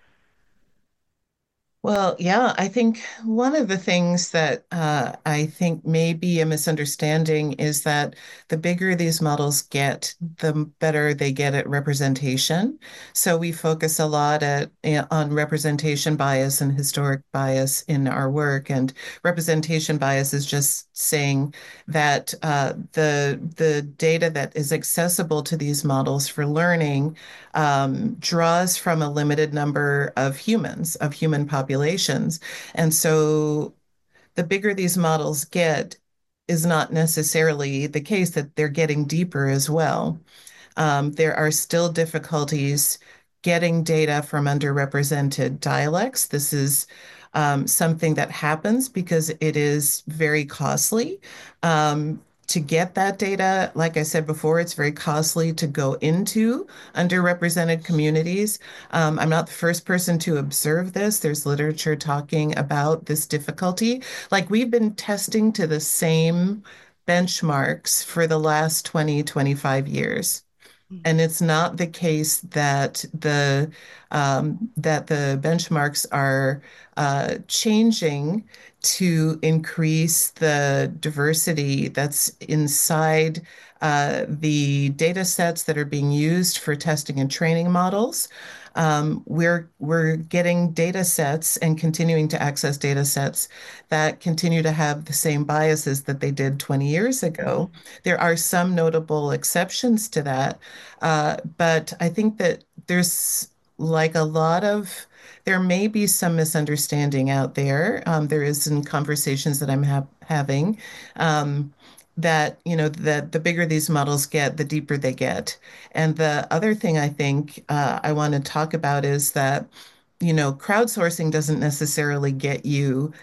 Well, yeah, I think one of the things that uh, I think may be a misunderstanding is that the bigger these models get, the better they get at representation. So we focus a lot at eh, on representation bias and historic bias in our work. And representation bias is just saying that uh, the the data that is accessible to these models for learning um, draws from a limited number of humans, of human populations. And so the bigger these models get is not necessarily the case that they're getting deeper as well. Um, there are still difficulties getting data from underrepresented dialects. This is um, something that happens because it is very costly. Um, to get that data, like I said before, it's very costly to go into underrepresented communities. Um, I'm not the first person to observe this. There's literature talking about this difficulty. Like we've been testing to the same benchmarks for the last twenty, twenty-five years. And it's not the case that the um, that the benchmarks are uh, changing to increase the diversity that's inside uh, the data sets that are being used for testing and training models. Um, we're we're getting data sets and continuing to access data sets that continue to have the same biases that they did twenty years ago. There are some notable exceptions to that, uh, but I think that there's like a lot of, there may be some misunderstanding out there. Um, there is in conversations that I'm ha having um, that, you know, that the bigger these models get, the deeper they get. And the other thing I think uh, I want to talk about is that, you know, crowdsourcing doesn't necessarily get you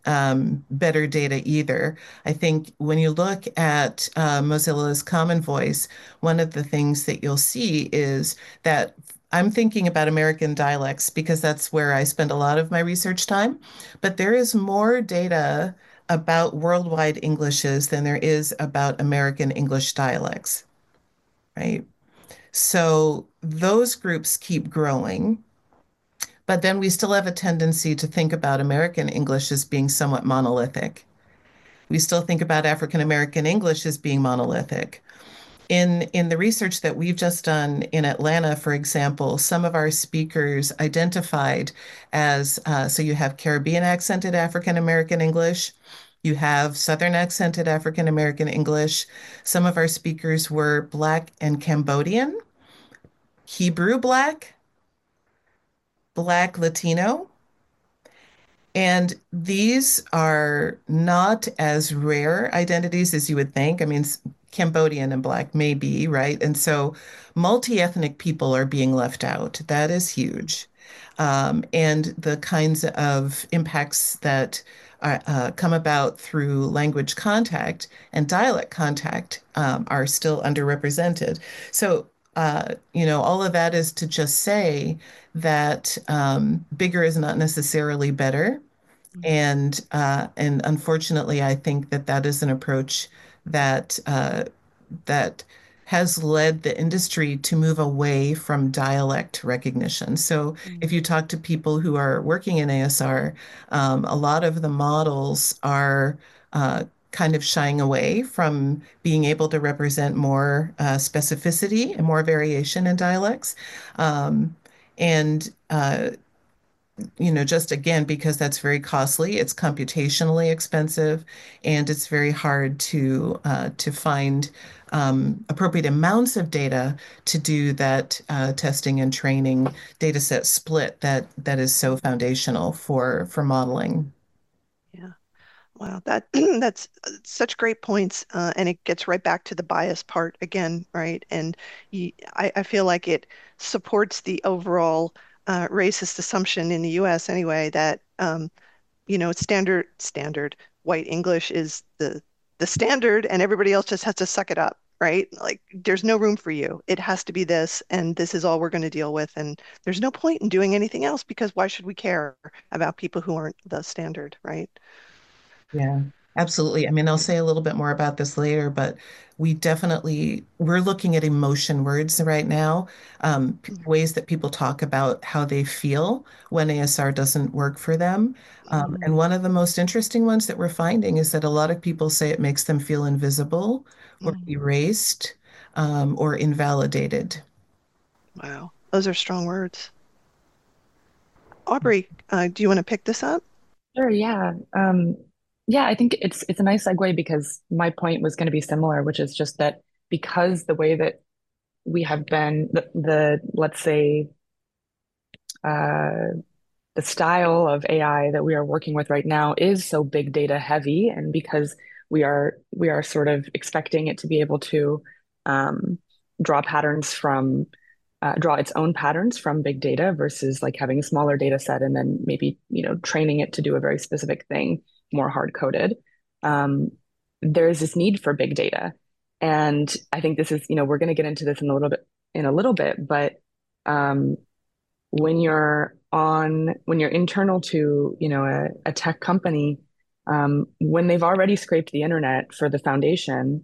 um, better data either. I think when you look at uh, Mozilla's Common Voice, one of the things that you'll see is that I'm thinking about American dialects because that's where I spend a lot of my research time, but there is more data about worldwide Englishes than there is about American English dialects, right? So those groups keep growing. But then we still have a tendency to think about American English as being somewhat monolithic. We still think about African American English as being monolithic. In in the research that we've just done in Atlanta, for example, some of our speakers identified as uh, so you have Caribbean accented African American English, you have Southern accented African American English. Some of our speakers were Black and Cambodian, Hebrew Black, Black Latino. And these are not as rare identities as you would think. I mean, Cambodian and Black may be, right? And so multi-ethnic people are being left out. That is huge. Um, and the kinds of impacts that are, uh, come about through language contact and dialect contact um, are still underrepresented. So, uh, you know, all of that is to just say that um, bigger is not necessarily better. And uh, and unfortunately, I think that that is an approach that uh, that has led the industry to move away from dialect recognition. So if you talk to people who are working in A S R, um, a lot of the models are uh, kind of shying away from being able to represent more uh, specificity and more variation in dialects. Um, and uh, you know, just again, because that's very costly, it's computationally expensive, and it's very hard to uh, to find um, appropriate amounts of data to do that uh, testing and training data set split that that is so foundational for for modeling. Yeah. Wow, that that's uh, such great points, uh, and it gets right back to the bias part again, right? And you, I, I feel like it supports the overall uh, racist assumption in the U S anyway that um, you know standard standard white English is the the standard, and everybody else just has to suck it up, right? Like there's no room for you. It has to be this, and this is all we're going to deal with, and there's no point in doing anything else because why should we care about people who aren't the standard, right? Yeah, absolutely. I mean, I'll say a little bit more about this later, but we definitely we're looking at emotion words right now, um, p- ways that people talk about how they feel when A S R doesn't work for them. Um, and Mm-hmm. one of the most interesting ones that we're finding is that a lot of people say it makes them feel invisible or Mm. erased, um, or invalidated. Wow, those are strong words. Aubrey, uh, do you want to pick this up? Sure, yeah. Um, yeah, I think it's it's a nice segue because my point was going to be similar, which is just that because the way that we have been the, the let's say uh, the style of A I that we are working with right now is so big data heavy, and because we are we are sort of expecting it to be able to um, draw patterns from uh, draw its own patterns from big data versus like having a smaller data set and then maybe you know training it to do a very specific thing more hard coded. Um, there's this need for big data, and I think this is you know we're going to get into this in a little bit in a little bit, but um, when you're on when you're internal to you know a, a tech company, um, when they've already scraped the internet for the foundation,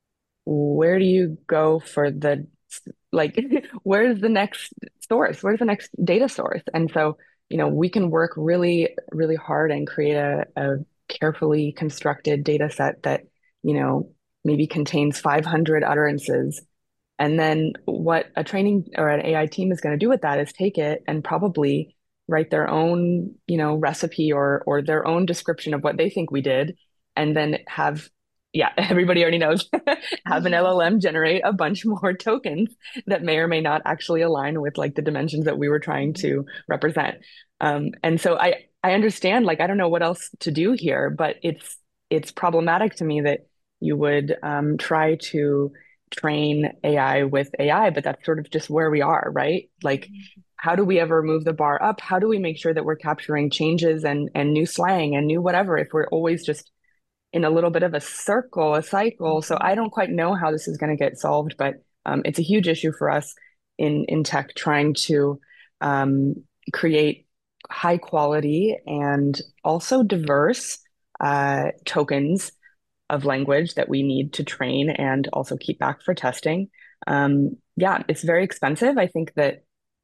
where do you go for the like where's the next source, where's the next data source? And so you know we can work really really hard and create a, a carefully constructed data set that you know maybe contains five hundred utterances, and then what a training or an A I team is going to do with that is take it and probably write their own, you know, recipe or or their own description of what they think we did, and then have, yeah, everybody already knows, have an L L M generate a bunch more tokens that may or may not actually align with like the dimensions that we were trying to represent. Um, and so I I understand, like I don't know what else to do here, but it's it's problematic to me that you would um, try to train A I with A I, but that's sort of just where we are, right? Like, how do we ever move the bar up? How do we make sure that we're capturing changes and and new slang and new whatever if we're always just in a little bit of a circle, a cycle? So I Mhm. don't quite know how this is going to get solved, but um, it's a huge issue for us in in tech trying to um, create high quality and also diverse uh, tokens of language that we need to train and also keep back for testing. Um, yeah, it's very expensive. I think that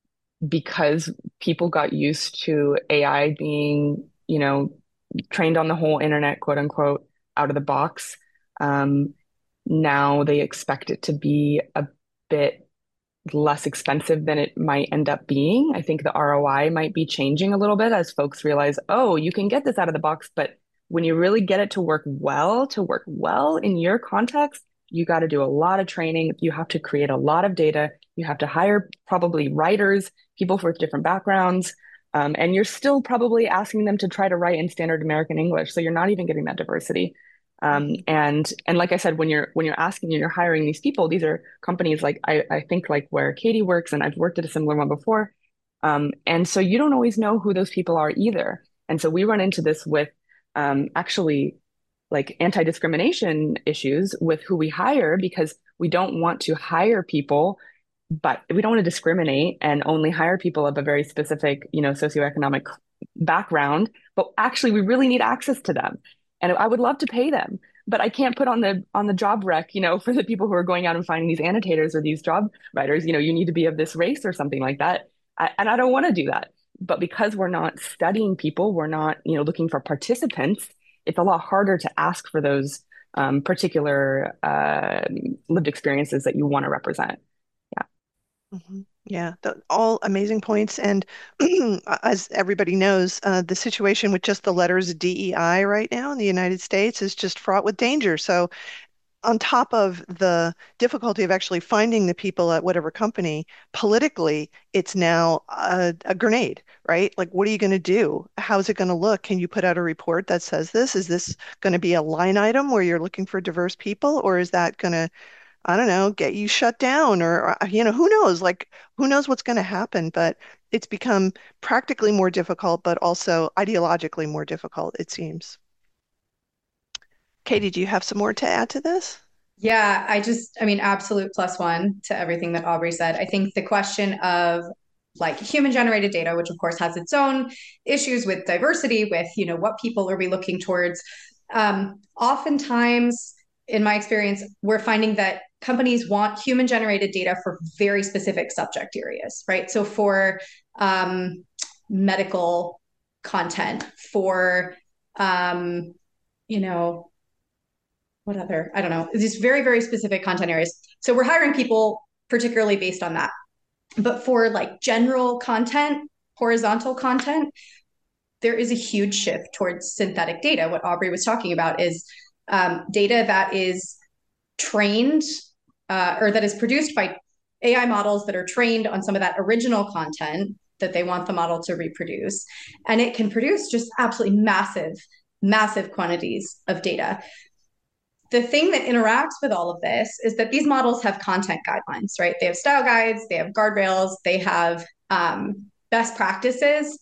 because people got used to A I being, you know, trained on the whole internet, quote unquote, out of the box, um, now they expect it to be a bit less expensive than it might end up being. I think the R O I might be changing a little bit as folks realize, oh, you can get this out of the box, but when you really get it to work well, to work well in your context, you got to do a lot of training. You have to create a lot of data. You have to hire probably writers, people with different backgrounds. Um, and you're still probably asking them to try to write in standard American English. So you're not even getting that diversity. Um, Mhm. and and like I said, when you're when you're asking and you're hiring these people, these are companies like I, I think like where Katie works, and I've worked at a similar one before. Um, and so you don't always know who those people are either. And so we run into this with um, actually like anti-discrimination issues with who we hire because we don't want to hire people, but we don't want to discriminate and only hire people of a very specific, you know, socioeconomic background. But actually, we really need access to them. And I would love to pay them, but I can't put on the on the job rec, you know, for the people who are going out and finding these annotators or these job writers, you know, you need to be of this race or something like that. I, and I don't want to do that. But because we're not studying people, we're not, you know, looking for participants, it's a lot harder to ask for those um, particular uh, lived experiences that you want to represent. Yeah. Mm-hmm. Yeah, the, all amazing points. And as everybody knows, uh, the situation with just the letters D E I right now in the United States is just fraught with danger. So on top of the difficulty of actually finding the people at whatever company, politically, it's now a, a grenade, right? Like, what are you going to do? How's it going to look? Can you put out a report that says this? Is this going to be a line item where you're looking for diverse people, or is that going to, I don't know, get you shut down, or, or, you know, who knows? Like, who knows what's going to happen? But it's become practically more difficult, but also ideologically more difficult, it seems. Katie, do you have some more to add to this? Yeah, I just, I mean, absolute plus one to everything that Aubrey said. I think the question of like human generated data, which of course has its own issues with diversity, with, you know, what people are we looking towards? Um, oftentimes, in my experience, we're finding that companies want human generated data for very specific subject areas, right? So for um, medical content, for, um, you know, what other, I don't know, these very, very specific content areas. So we're hiring people particularly based on that. But for like general content, horizontal content, there is a huge shift towards synthetic data. What Aubrey was talking about is um, data that is trained uh, or that is produced by A I models that are trained on some of that original content that they want the model to reproduce. And it can produce just absolutely massive, massive quantities of data. The thing that interacts with all of this is that these models have content guidelines, right? They have style guides, they have guardrails, they have um, best practices.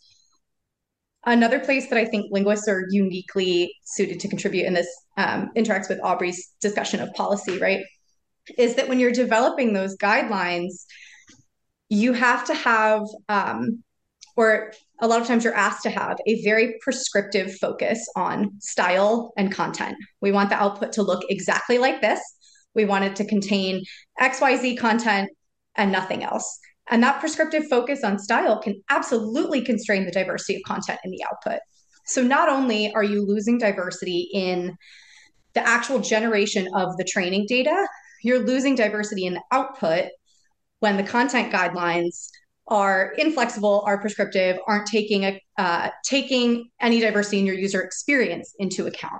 Another place that I think linguists are uniquely suited to contribute, and this um, interacts with Aubrey's discussion of policy, right, is that when you're developing those guidelines, you have to have, um, or a lot of times you're asked to have a very prescriptive focus on style and content. We want the output to look exactly like this. We want it to contain X Y Z content and nothing else. And that prescriptive focus on style can absolutely constrain the diversity of content in the output. So not only are you losing diversity in the actual generation of the training data, you're losing diversity in the output when the content guidelines are inflexible, are prescriptive, aren't taking a uh, taking any diversity in your user experience into account.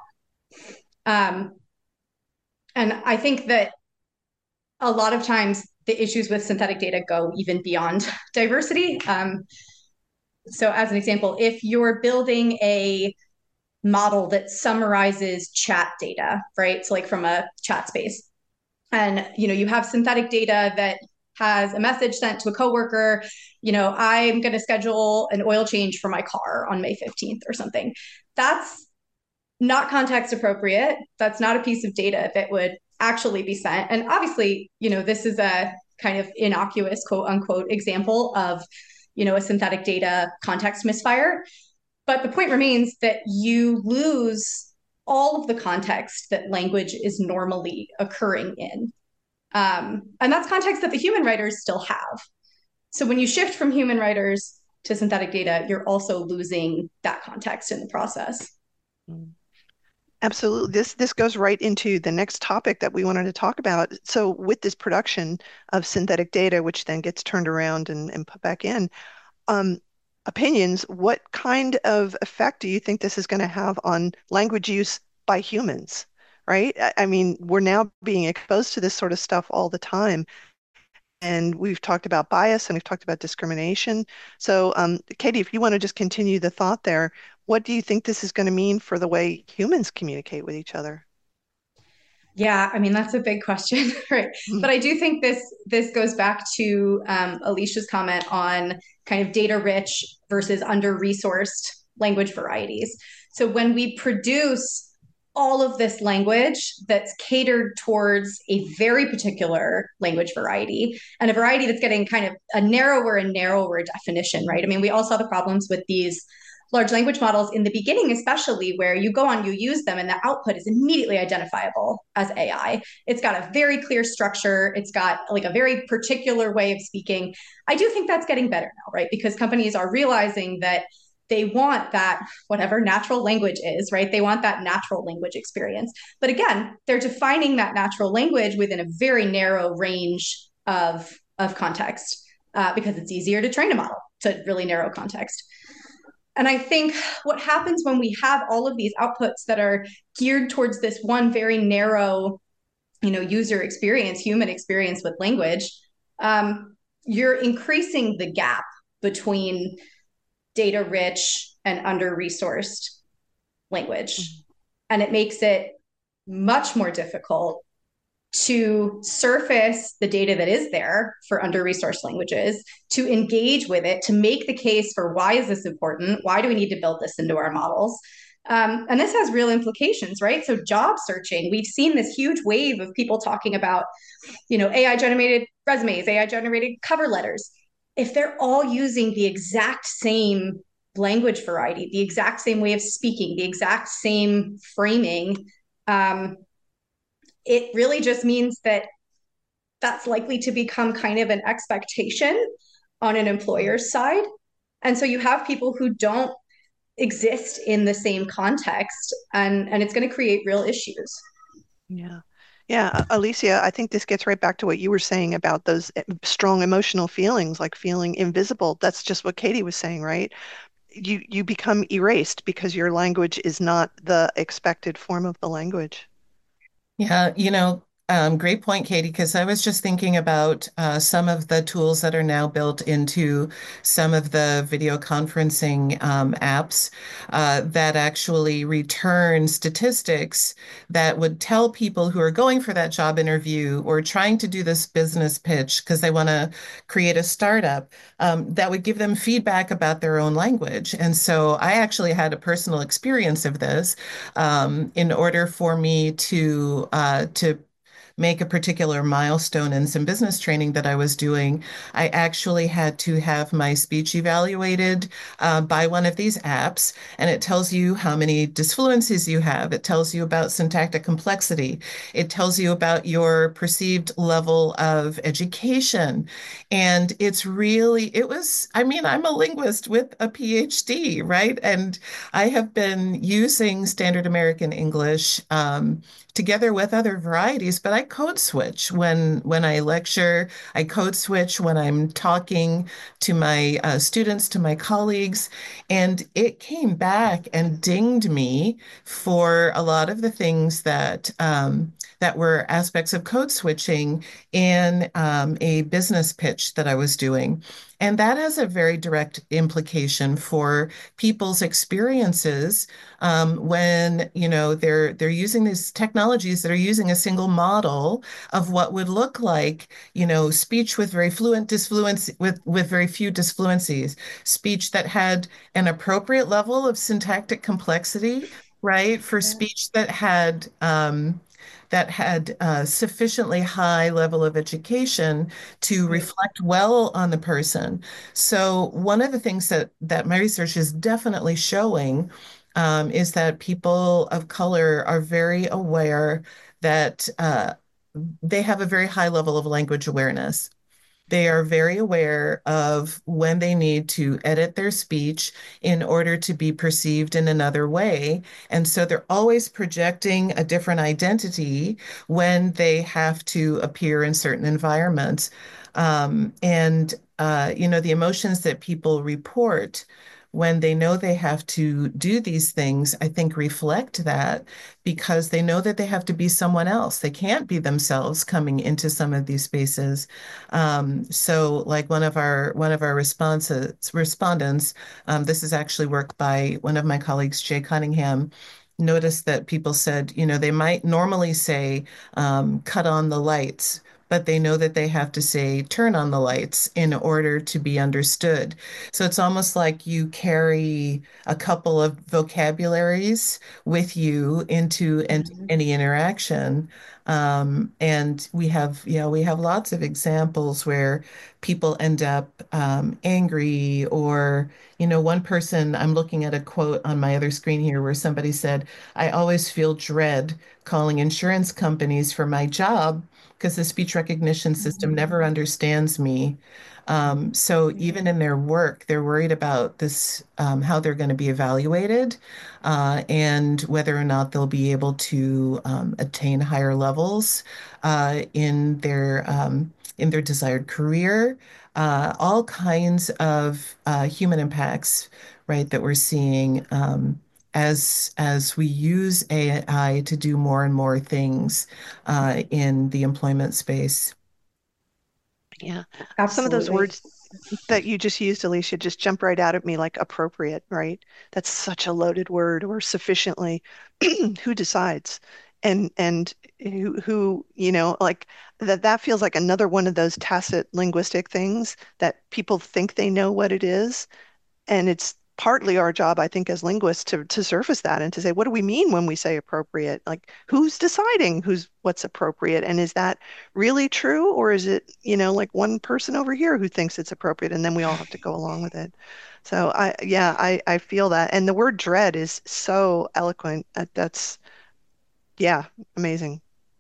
Um, and I think that a lot of times the issues with synthetic data go even beyond diversity. Um, so as an example, if you're building a model that summarizes chat data, right? So like from a chat space, and you know, you have synthetic data that has a message sent to a coworker, you know, I'm going to schedule an oil change for my car on May fifteenth or something. That's not context appropriate. That's not a piece of data that would actually be sent. And obviously, you know, this is a kind of innocuous quote unquote example of, you know, a synthetic data context misfire. But the point remains that you lose all of the context that language is normally occurring in. Um, and that's context that the human writers still have. So when you shift from human writers to synthetic data, you're also losing that context in the process. Absolutely. This this goes right into the next topic that we wanted to talk about. So with this production of synthetic data, which then gets turned around and, and put back in, um, opinions, what kind of effect do you think this is going to have on language use by humans? Right? I, I mean, we're now being exposed to this sort of stuff all the time. And we've talked about bias and we've talked about discrimination. So, um, Katie, if you want to just continue the thought there, what do you think this is going to mean for the way humans communicate with each other? Yeah, I mean, that's a big question, right? But I do think this this goes back to um, Alicia's comment on kind of data rich versus under resourced language varieties. So when we produce all of this language that's catered towards a very particular language variety and a variety that's getting kind of a narrower and narrower definition, right? I mean, we all saw the problems with these large language models in the beginning, especially where you go on, you use them, and the output is immediately identifiable as A I. It's got a very clear structure. It's got like a very particular way of speaking. I do think that's getting better now, right? Because companies are realizing that they want that, whatever natural language is, right? They want that natural language experience. But again, they're defining that natural language within a very narrow range of, of context uh, because it's easier to train a model to really narrow context. And I think what happens when we have all of these outputs that are geared towards this one very narrow, you know, user experience, human experience with language, um, you're increasing the gap between data rich and under resourced language. Mm-hmm. And it makes it much more difficult to surface the data that is there for under resourced languages, to engage with it, to make the case for why is this important? Why do we need to build this into our models? Um, and this has real implications, right? So job searching, we've seen this huge wave of people talking about, you know, A I generated resumes, A I generated cover letters. If they're all using the exact same language variety, the exact same way of speaking, the exact same framing, um, it really just means that that's likely to become kind of an expectation on an employer's side. And so you have people who don't exist in the same context, and, and it's going to create real issues. Yeah. Yeah, Alicia, I think this gets right back to what you were saying about those strong emotional feelings, like feeling invisible. That's just what Katie was saying, right? You you become erased because your language is not the expected form of the language. Yeah, you know, um, great point, Katie, because I was just thinking about uh, some of the tools that are now built into some of the video conferencing um, apps uh, that actually return statistics that would tell people who are going for that job interview or trying to do this business pitch because they want to create a startup, um, that would give them feedback about their own language. And so I actually had a personal experience of this um, in order for me to uh, to make a particular milestone in some business training that I was doing. I actually had to have my speech evaluated uh, by one of these apps, and it tells you how many disfluencies you have. It tells you about syntactic complexity. It tells you about your perceived level of education. And it's really, it was, I mean, I'm a linguist with a PhD, right? And I have been using Standard American English um, together with other varieties, but I code switch when when I lecture. I code switch when I'm talking to my uh, students, to my colleagues, and it came back and dinged me for a lot of the things that um, that were aspects of code switching in um, a business pitch that I was doing. And that has a very direct implication for people's experiences um, when, you know, they're they're using these technologies that are using a single model of what would look like, you know, speech with very fluent disfluency, with with very few disfluencies, speech that had an appropriate level of syntactic complexity, right, for Yeah. speech that had um, that had a sufficiently high level of education to Right. reflect well on the person. So one of the things that that my research is definitely showing um, is that people of color are very aware that uh, they have a very high level of language awareness. They are very aware of when they need to edit their speech in order to be perceived in another way. And so they're always projecting a different identity when they have to appear in certain environments. Um, and, uh, you know, the emotions that people report when they know they have to do these things, I think reflect that because they know that they have to be someone else. They can't be themselves coming into some of these spaces. Um, so like one of our one of our responses respondents, um, this is actually work by one of my colleagues, Jay Cunningham, noticed that people said, you know, they might normally say, um, cut on the lights, but they know that they have to say turn on the lights in order to be understood. So it's almost like you carry a couple of vocabularies with you into, into Mhm. any interaction. Um, and we have, yeah, we have lots of examples where people end up um, angry or, you know, one person, I'm looking at a quote on my other screen here where somebody said, I always feel dread calling insurance companies for my job because the speech recognition system Mhm. never understands me. Um, so even in their work, they're worried about this, um, how they're going to be evaluated, uh, and whether or not they'll be able to um, attain higher levels uh, in their um, in their desired career. Uh, all kinds of uh, human impacts, right, that we're seeing um, as as we use A I to do more and more things uh, in the employment space. Yeah. Some of those Absolutely. words that you just used, Alicia, just jump right out at me like appropriate, right? That's such a loaded word, or sufficiently. Who decides? And and who who, you know, like that that feels like another one of those tacit linguistic things that people think they know what it is. And it's partly our job, I think, as linguists to to surface that and to say, what do we mean when we say appropriate? Like, who's deciding who's what's appropriate? And is that really true? Or is it, you know, like one person over here who thinks it's appropriate and then we all have to go along with it? So I, yeah, I, I feel that. And the word dread is so eloquent. That, that's, yeah, amazing.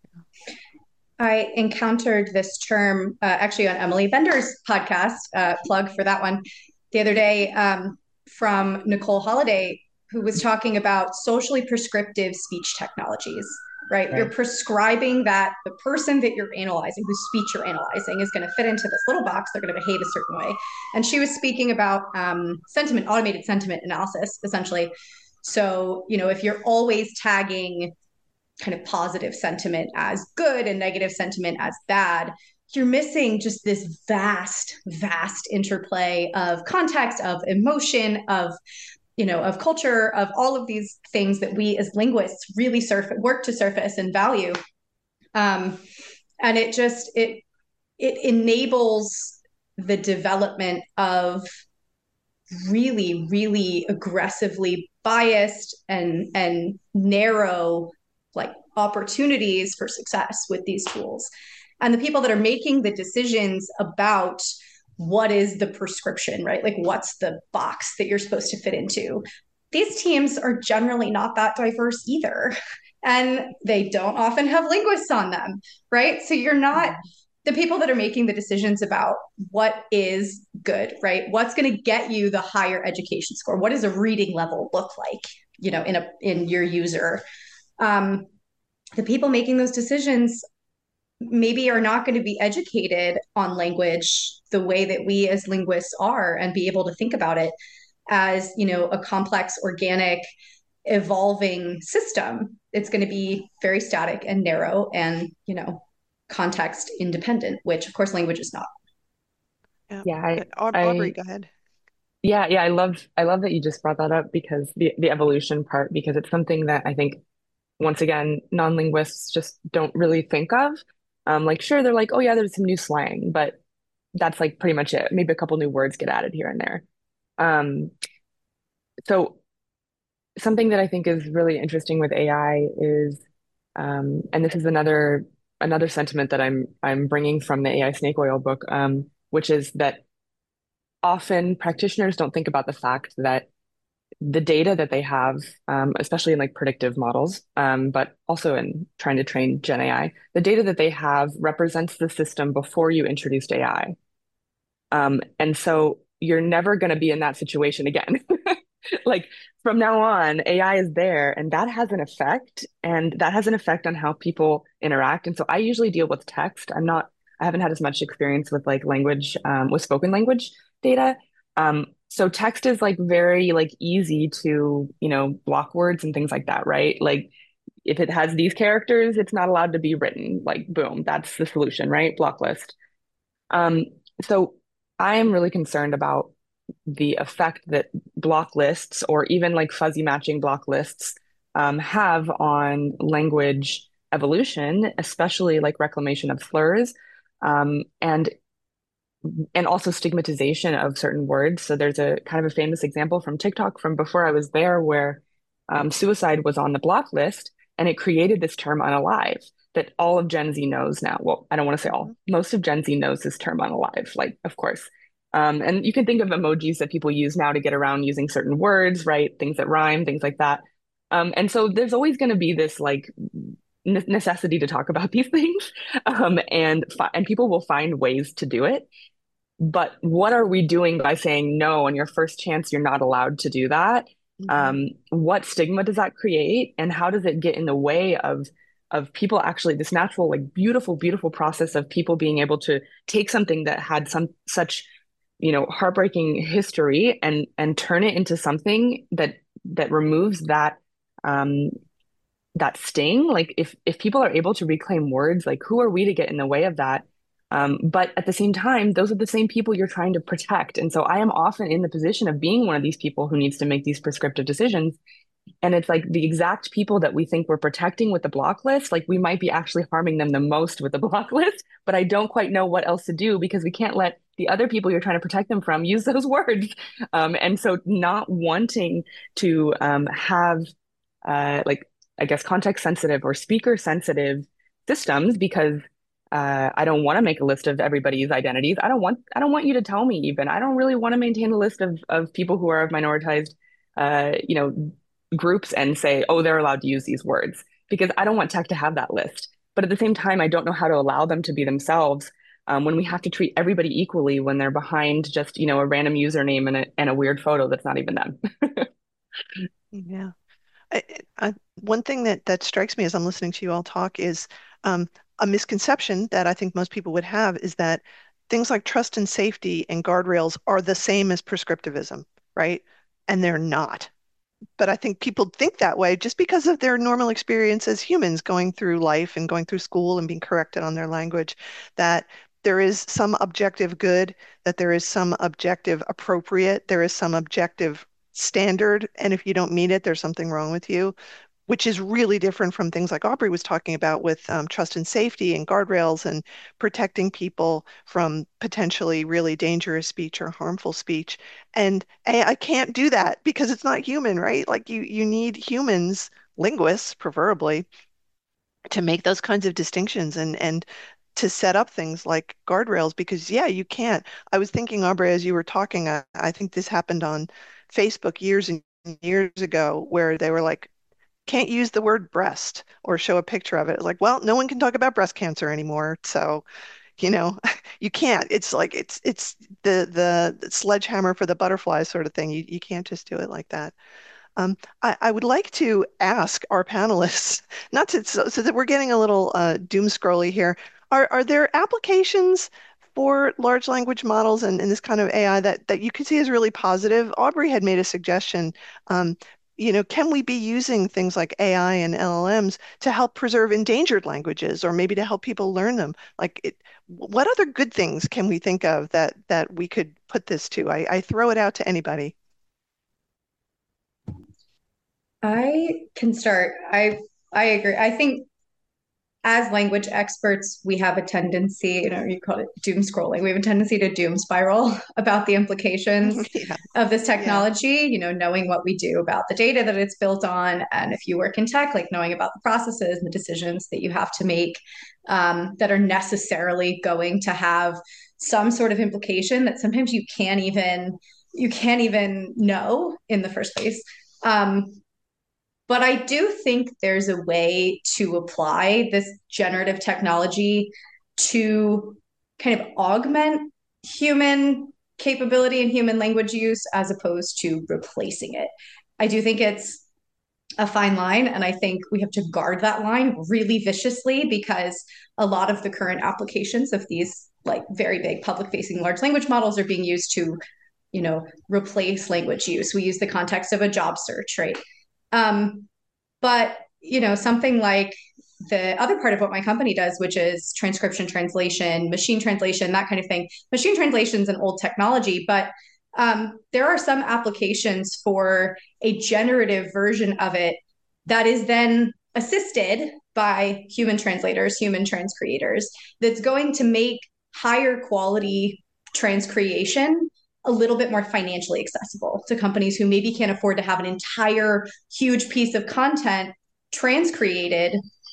I encountered this term uh, actually on Emily Bender's podcast, uh, plug for that one, the other day um, from Nicole Holliday, who was talking about socially prescriptive speech technologies, right? You're Right. prescribing that the person that you're analyzing, whose speech you're analyzing, is going to fit into this little box. They're going to behave a certain way. And she was speaking about um, sentiment, automated sentiment analysis, essentially. So, you know, if you're always tagging kind of positive sentiment as good and negative sentiment as bad, you're missing just this vast, vast interplay of context, of emotion, of you know, of culture, of all of these things that we as linguists really surf work to surface and value. Um, and it just it it enables the development of really, really aggressively biased and and narrow like opportunities for success with these tools. And the people that are making the decisions about what is the prescription, right? Like what's the box that you're supposed to fit into? These teams are generally not that diverse either. And they don't often have linguists on them, right? So you're not the people that are making the decisions about what is good, right? What's going to get you the higher education score? What does a reading level look like, you know, in a in your user? Um, the people making those decisions maybe are not going to be educated on language the way that we as linguists are and be able to think about it as, you know, a complex, organic, evolving system. It's going to be very static and narrow and, you know, context independent, which of course language is not. Yeah. Yeah, I, But Aub- Aubrey, I, go ahead. yeah, yeah, I love, I love that you just brought that up because the the evolution part, because it's something that I think once again, non-linguists just don't really think of. Um, like, sure, they're like, oh yeah, there's some new slang, but that's like pretty much it. Maybe a couple new words get added here and there. Um, so something that I think is really interesting with A I is, um, and this is another another sentiment that I'm I'm bringing from the A I snake oil book, um, which is that often practitioners don't think about the fact that the data that they have, um, especially in like predictive models, um, but also in trying to train Gen A I, the data that they have represents the system before you introduced A I. Um, and so you're never going to be in that situation again. Like from now on, A I is there and that has an effect, and that has an effect on how people interact. And so I usually deal with text. I'm not, I haven't had as much experience with like language, um, with spoken language data. Um, so text is like very like easy to, you know, block words and things like that, right? Like if it has these characters, it's not allowed to be written. Like boom, that's the solution, right? Block list. Um, so I am really concerned about the effect that block lists or even like fuzzy matching block lists um, have on language evolution, especially like reclamation of slurs, um, and and also stigmatization of certain words. So there's a kind of a famous example from TikTok from before I was there where um, suicide was on the block list and it created this term unalive. that all of Gen Z knows now. Well, I don't want to say all. Most of Gen Z knows this term unalive, like, of course. Um, and you can think of emojis that people use now to get around using certain words, right? Things that rhyme, things like that. Um, and so there's always going to be this like ne- necessity to talk about these things, um, and fi- and people will find ways to do it. But what are we doing by saying no on your first chance, you're not allowed to do that? Mm-hmm. Um, what stigma does that create, and how does it get in the way of of people actually this natural, like beautiful, beautiful process of people being able to take something that had some such, you know, heartbreaking history and and turn it into something that that removes that um that sting. Like if if people are able to reclaim words, like who are we to get in the way of that? Um, but at the same time, those are the same people you're trying to protect. And so I am often in the position of being one of these people who needs to make these prescriptive decisions. And it's like the exact people that we think we're protecting with the block list, like we might be actually harming them the most with the block list, but I don't quite know what else to do because we can't let the other people you're trying to protect them from use those words. Um, and so not wanting to um, have uh, like, I guess, context sensitive or speaker sensitive systems because uh, I don't want to make a list of everybody's identities. I don't want I don't want you to tell me even. I don't really want to maintain a list of of people who are of minoritized uh, you know, groups and say, oh, they're allowed to use these words because I don't want tech to have that list. But at the same time, I don't know how to allow them to be themselves um, when we have to treat everybody equally when they're behind just, you know, a random username and a, and a weird photo that's not even them. Yeah. I, I, one thing that that strikes me as I'm listening to you all talk is um, a misconception that I think most people would have is that things like trust and safety and guardrails are the same as prescriptivism, right? And they're not. But I think people think that way just because of their normal experience as humans going through life and going through school and being corrected on their language, that there is some objective good, that there is some objective appropriate, there is some objective standard, and if you don't meet it, there's something wrong with you, which is really different from things like Aubrey was talking about with um, trust and safety and guardrails and protecting people from potentially really dangerous speech or harmful speech. And A I can't do that because it's not human, right? Like you, you need humans, linguists preferably, to make those kinds of distinctions and and to set up things like guardrails because yeah, you can't. I was thinking, Aubrey, as you were talking, I, I think this happened on Facebook years and years ago where they were like, can't use the word breast or show a picture of it. It's like, well, no one can talk about breast cancer anymore. So, you know, you can't. It's like it's it's the the sledgehammer for the butterfly sort of thing. You you can't just do it like that. Um, I, I would like to ask our panelists, not to so, so that we're getting a little uh, doom scrolly here. Are are there applications for large language models and, and this kind of A I that that you could see as really positive? Aubrey had made a suggestion. Um, you know, can we be using things like A I and L L Ms to help preserve endangered languages, or maybe to help people learn them? Like, it, what other good things can we think of that that we could put this to? I, I throw it out to anybody. I can start. I I agree. I think as language experts, we have a tendency, you know, you call it doom scrolling. We have a tendency to doom spiral about the implications Yeah, of this yeah. technology, you know, knowing what we do about the data that it's built on. And if you work in tech, like knowing about the processes and the decisions that you have to make um, that are necessarily going to have some sort of implication that sometimes you can't even you can't even know in the first place. Um, but I do think there's a way to apply this generative technology to kind of augment human capability and human language use as opposed to replacing it. I do think it's a fine line, and I think we have to guard that line really viciously because a lot of the current applications of these like very big public facing large language models are being used to, you know, replace language use. We use the context of a job search, right? Um, but, you know, something like the other part of what my company does, which is transcription, translation, machine translation, that kind of thing. Machine translation is an old technology, but um, there are some applications for a generative version of it that is then assisted by human translators, human transcreators, that's going to make higher quality transcreation a little bit more financially accessible to companies who maybe can't afford to have an entire huge piece of content transcreated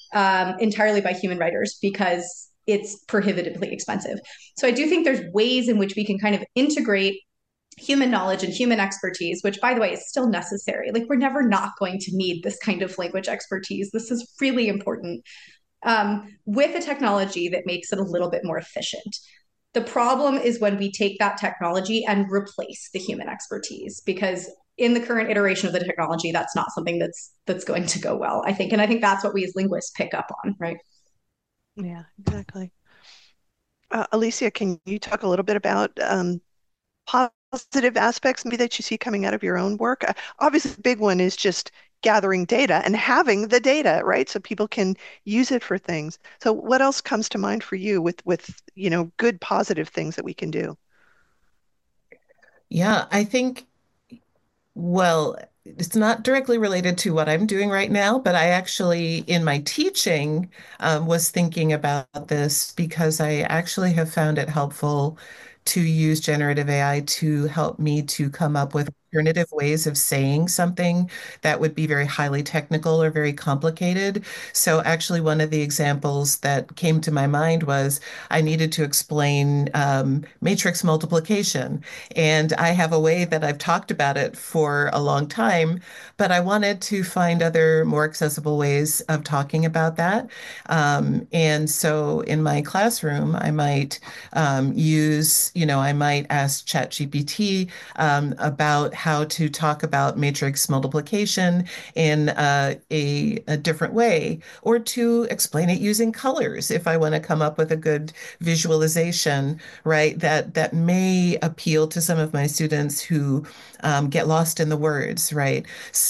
um, entirely by human writers because it's prohibitively expensive. So I do think there's ways in which we can kind of integrate human knowledge and human expertise, which, by the way, is still necessary. Like, we're never not going to need this kind of language expertise. This is really important, um, with a technology that makes it a little bit more efficient. The problem is when we take that technology and replace the human expertise, because in the current iteration of the technology, that's not something that's that's going to go well, I think. And I think that's what we as linguists pick up on, right? Yeah, exactly. Uh, Alicia, can you talk a little bit about um, positive aspects maybe that you see coming out of your own work? Uh, obviously, the big one is just gathering data and having the data, right? So people can use it for things. So what else comes to mind for you with with, you know, good positive things that we can do? Yeah, I think, well, it's not directly related to what I'm doing right now, but I actually, in my teaching, um, was thinking about this because I actually have found it helpful to use generative A I to help me to come up with alternative ways of saying something that would be very highly technical or very complicated. So, actually, one of the examples that came to my mind was I needed to explain um, matrix multiplication. And I have a way that I've talked about it for a long time, but I wanted to find other more accessible ways of talking about that. Um, and so in my classroom, I might um, use, you know, I might ask ChatGPT um, about how to talk about matrix multiplication in uh, a, a different way, or to explain it using colors if I want to come up with a good visualization, right? That that may appeal to some of my students who um, get lost in the words, right?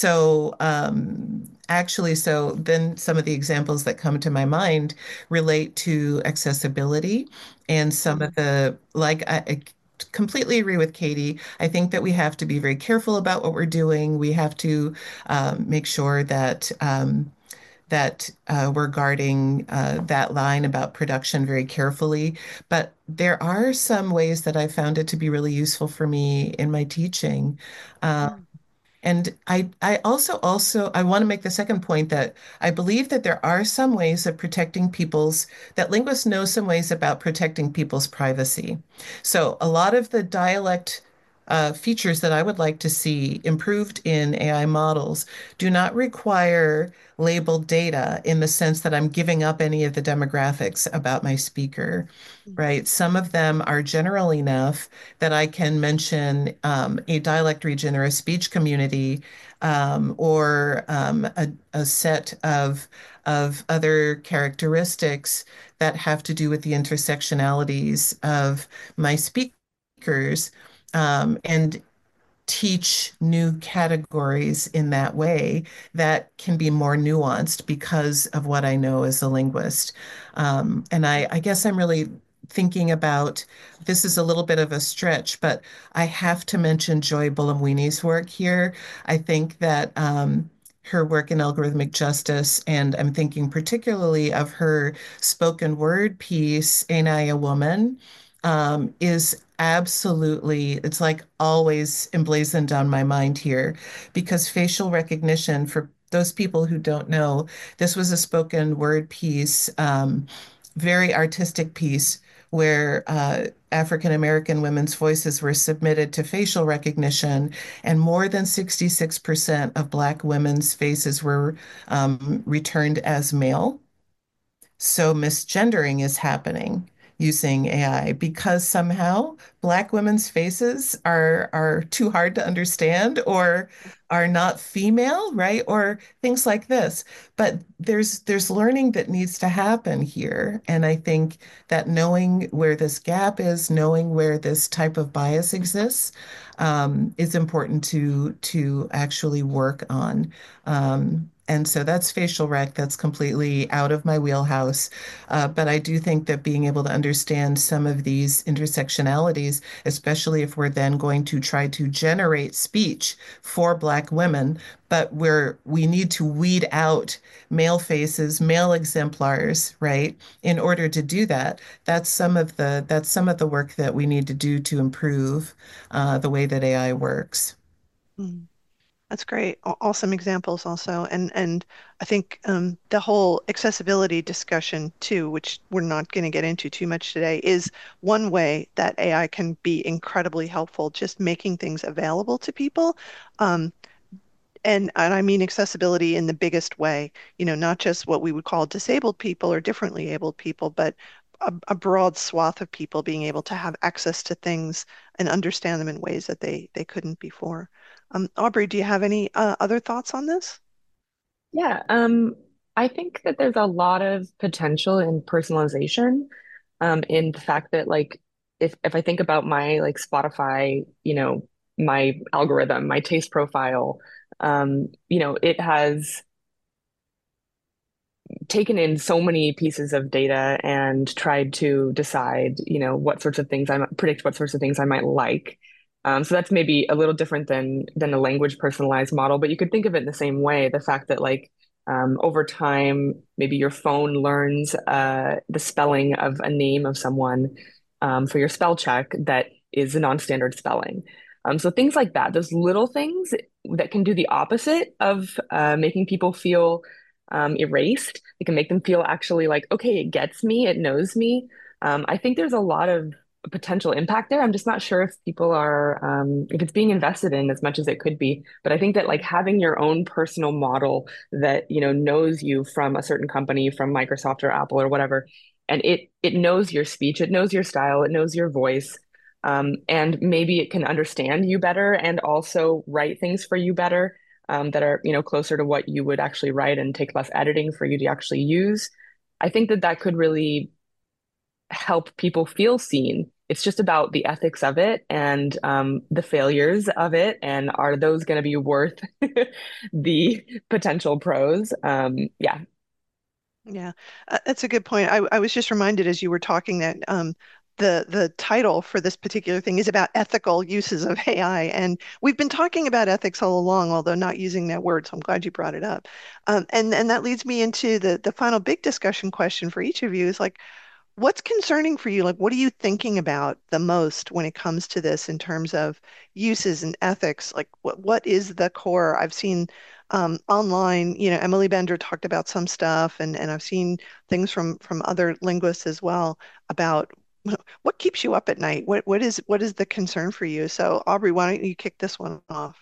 So um, actually, so then some of the examples that come to my mind relate to accessibility and some of Mm, the like I, I completely agree with Katie. I think that we have to be very careful about what we're doing. We have to um, make sure that um, that uh, we're guarding uh, that line about production very carefully. But there are some ways that I found it to be really useful for me in my teaching. Uh, mm, and I, I also, also, I want to make the second point that I believe that there are some ways of protecting people's, that linguists know some ways about protecting people's privacy. So a lot of the dialect uh, features that I would like to see improved in A I models do not require labeled data in the sense that I'm giving up any of the demographics about my speaker, mm, right? Some of them are general enough that I can mention um, a dialect region or a speech community um, or um, a, a set of of other characteristics that have to do with the intersectionalities of my speakers um, and teach new categories in that way that can be more nuanced because of what I know as a linguist. Um, and I, I guess I'm really thinking about this is a little bit of a stretch, but I have to mention Joy Buolamwini's work here. I think that um, her work in algorithmic justice, and I'm thinking particularly of her spoken word piece, Ain't I a Woman? Um, is absolutely, it's like always emblazoned on my mind here because facial recognition, for those people who don't know, this was a spoken word piece, um, very artistic piece where uh, African American women's voices were submitted to facial recognition, and more than sixty-six percent of Black women's faces were um, returned as male. So misgendering is happening using A I because somehow Black women's faces are are too hard to understand or are not female, right? Or things like this. But there's there's learning that needs to happen here. And I think that knowing where this gap is, knowing where this type of bias exists, um, is important to to actually work on. Um, and so that's facial rec. That's completely out of my wheelhouse. Uh, but I do think that being able to understand some of these intersectionalities, especially if we're then going to try to generate speech for Black women, but where we need to weed out male faces, male exemplars, right? In order to do that, that's some of the that's some of the work that we need to do to improve uh, the way that A I works. mm. That's great. Aw- Awesome examples also. And and I think um, the whole accessibility discussion too, which we're not going to get into too much today, is one way that A I can be incredibly helpful, just making things available to people. Um, and and I mean accessibility in the biggest way, you know, not just what we would call disabled people or differently abled people, but a, a broad swath of people being able to have access to things and understand them in ways that they they couldn't before. Um, Aubrey, do you have any uh, other thoughts on this? Yeah, um, I think that there's a lot of potential in personalization, um, in the fact that like if if I think about my like Spotify, you know, my algorithm, my taste profile, um, you know, it has taken in so many pieces of data and tried to decide, you know, what sorts of things I might predict what sorts of things I might like. Um, so that's maybe a little different than than a language personalized model, but you could think of it in the same way. The fact that like um, over time, maybe your phone learns uh, the spelling of a name of someone um, for your spell check that is a non-standard spelling. Um, so things like that, those little things that can do the opposite of uh, making people feel um, erased. It can make them feel actually like, okay, it gets me, it knows me. Um, I think there's a lot of potential impact there. I'm just not sure if people are, um, if it's being invested in as much as it could be. But I think that like having your own personal model that, you know, knows you from a certain company, from Microsoft or Apple or whatever, and it it knows your speech, it knows your style, it knows your voice. Um, and maybe it can understand you better and also write things for you better um, that are, you know, closer to what you would actually write and take less editing for you to actually use. I think that that could really help people feel seen. It's just about the ethics of it and um, the failures of it, and are those going to be worth the potential pros? Um, yeah. Yeah, uh, that's a good point. I, I was just reminded as you were talking that um, the the title for this particular thing is about ethical uses of A I, and we've been talking about ethics all along, although not using that word. So I'm glad you brought it up. Um, and and that leads me into the the final big discussion question for each of you is like, what's concerning for you? Like, what are you thinking about the most when it comes to this in terms of uses and ethics? Like, what what is the core? I've seen um, online, you know, Emily Bender talked about some stuff, and and I've seen things from from other linguists as well about what keeps you up at night. What what is what is the concern for you? So, Aubrey, why don't you kick this one off?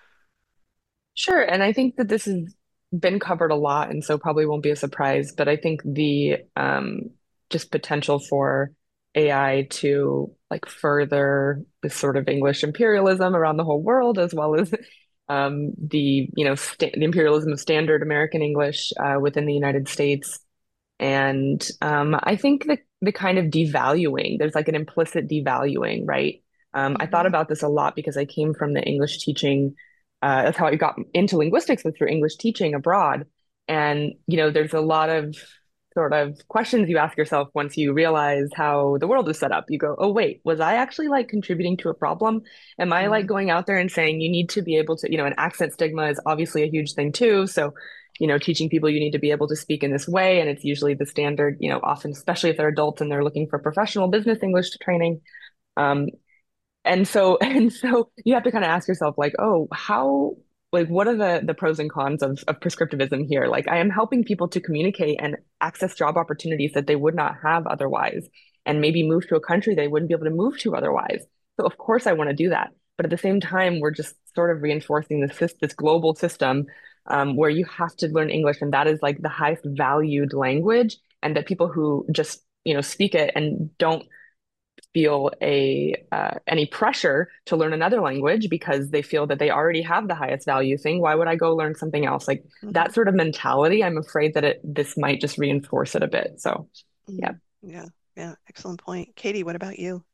Sure. And I think that this has been covered a lot, and so probably won't be a surprise. But I think the um, just potential for A I to like further this sort of English imperialism around the whole world, as well as um, the you know sta the imperialism of standard American English uh, within the United States. And um, I think the the kind of devaluing, there's like an implicit devaluing, right? Um, I thought Hmm. about this a lot because I came from the English teaching. Uh, that's how I got into linguistics, was through English teaching abroad. And you know, there's a lot of sort of questions you ask yourself once you realize how the world is set up. You go, oh wait, was I actually like contributing to a problem? Am I like Hmm. going out there and saying you need to be able to, you know, an accent stigma is obviously a huge thing too. So you know, teaching people you need to be able to speak in this way. And it's usually the standard, you know, often, especially if they're adults and they're looking for professional business English training. Um, and so, and so you have to kind of ask yourself, like, oh, how, like, what are the the pros and cons of, of prescriptivism here? Like, I am helping people to communicate and access job opportunities that they would not have otherwise, and maybe move to a country they wouldn't be able to move to otherwise. So, of course, I want to do that. But at the same time, we're just sort of reinforcing this this global system um, where you have to learn English, and that is like the highest valued language, and that people who just you know speak it and don't feel a uh, any pressure to learn another language because they feel that they already have the highest value thing. Why would I go learn something else? Like Hmm. that sort of mentality, I'm afraid that it this might just reinforce it a bit. So, yeah. Hmm. Yeah, yeah, excellent point. Katie, what about you?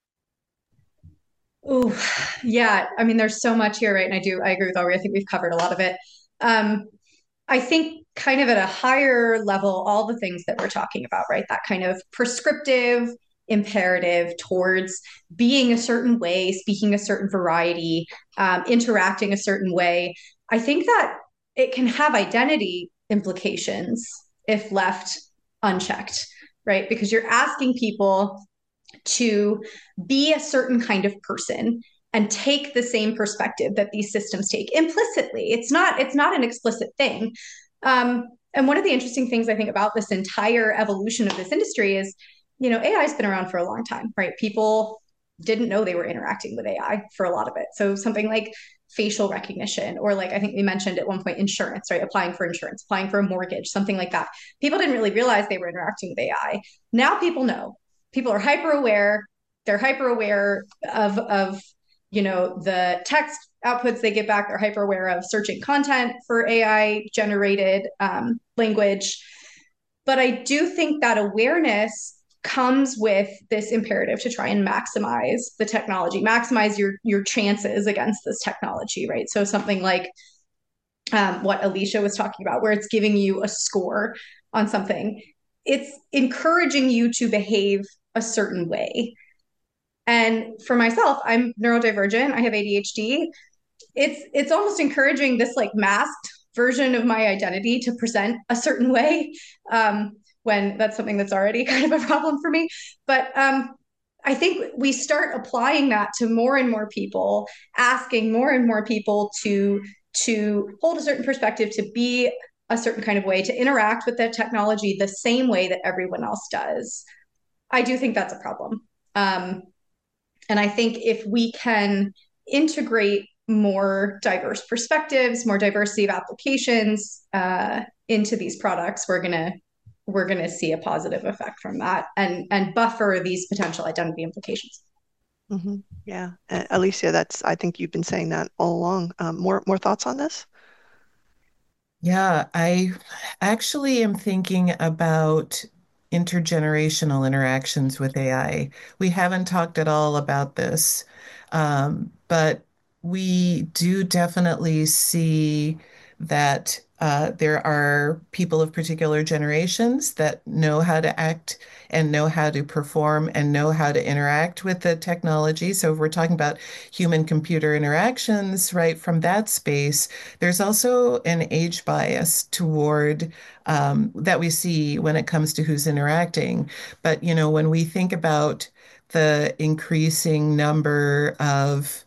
Oh, yeah. I mean, there's so much here, right? And I do, I agree with Aubrey. I think we've covered a lot of it. Um, I think kind of at a higher level, all the things that we're talking about, right? That kind of prescriptive imperative towards being a certain way, speaking a certain variety, um, interacting a certain way. I think that it can have identity implications if left unchecked, right? Because you're asking people to be a certain kind of person. and take the same perspective that these systems take implicitly. It's not, it's not an explicit thing. Um, and one of the interesting things I think about this entire evolution of this industry is, you know, A I has been around for a long time, right? People didn't know they were interacting with A I for a lot of it. So something like facial recognition, or like I think we mentioned at one point, insurance, right? Applying for insurance, applying for a mortgage, something like that. People didn't really realize they were interacting with A I. Now people know. People are hyper aware. They're hyper aware of, of, you know, the text outputs they get back. They're hyper aware of searching content for A I generated um, language. But I do think that awareness comes with this imperative to try and maximize the technology, maximize your your chances against this technology, right? So something like um, what Alicia was talking about, where it's giving you a score on something, it's encouraging you to behave a certain way. And for myself, I'm neurodivergent. I have A D H D. It's it's almost encouraging this like masked version of my identity to present a certain way. Um, when that's something that's already kind of a problem for me. But um, I think we start applying that to more and more people, asking more and more people to to hold a certain perspective, to be a certain kind of way, to interact with the technology the same way that everyone else does. I do think that's a problem. Um, and I think if we can integrate more diverse perspectives, more diversity of applications uh, into these products, we're gonna we're gonna see a positive effect from that, and and buffer these potential identity implications. Mm-hmm. Yeah, uh, Alicia, that's I think you've been saying that all along. Um, more more thoughts on this? Yeah, I actually am thinking about intergenerational interactions with A I. We haven't talked at all about this, um, but we do definitely see that uh, there are people of particular generations that know how to act and know how to perform and know how to interact with the technology. So if we're talking about human-computer interactions, right, from that space, there's also an age bias toward um, that we see when it comes to who's interacting. But, you know, when we think about the increasing number of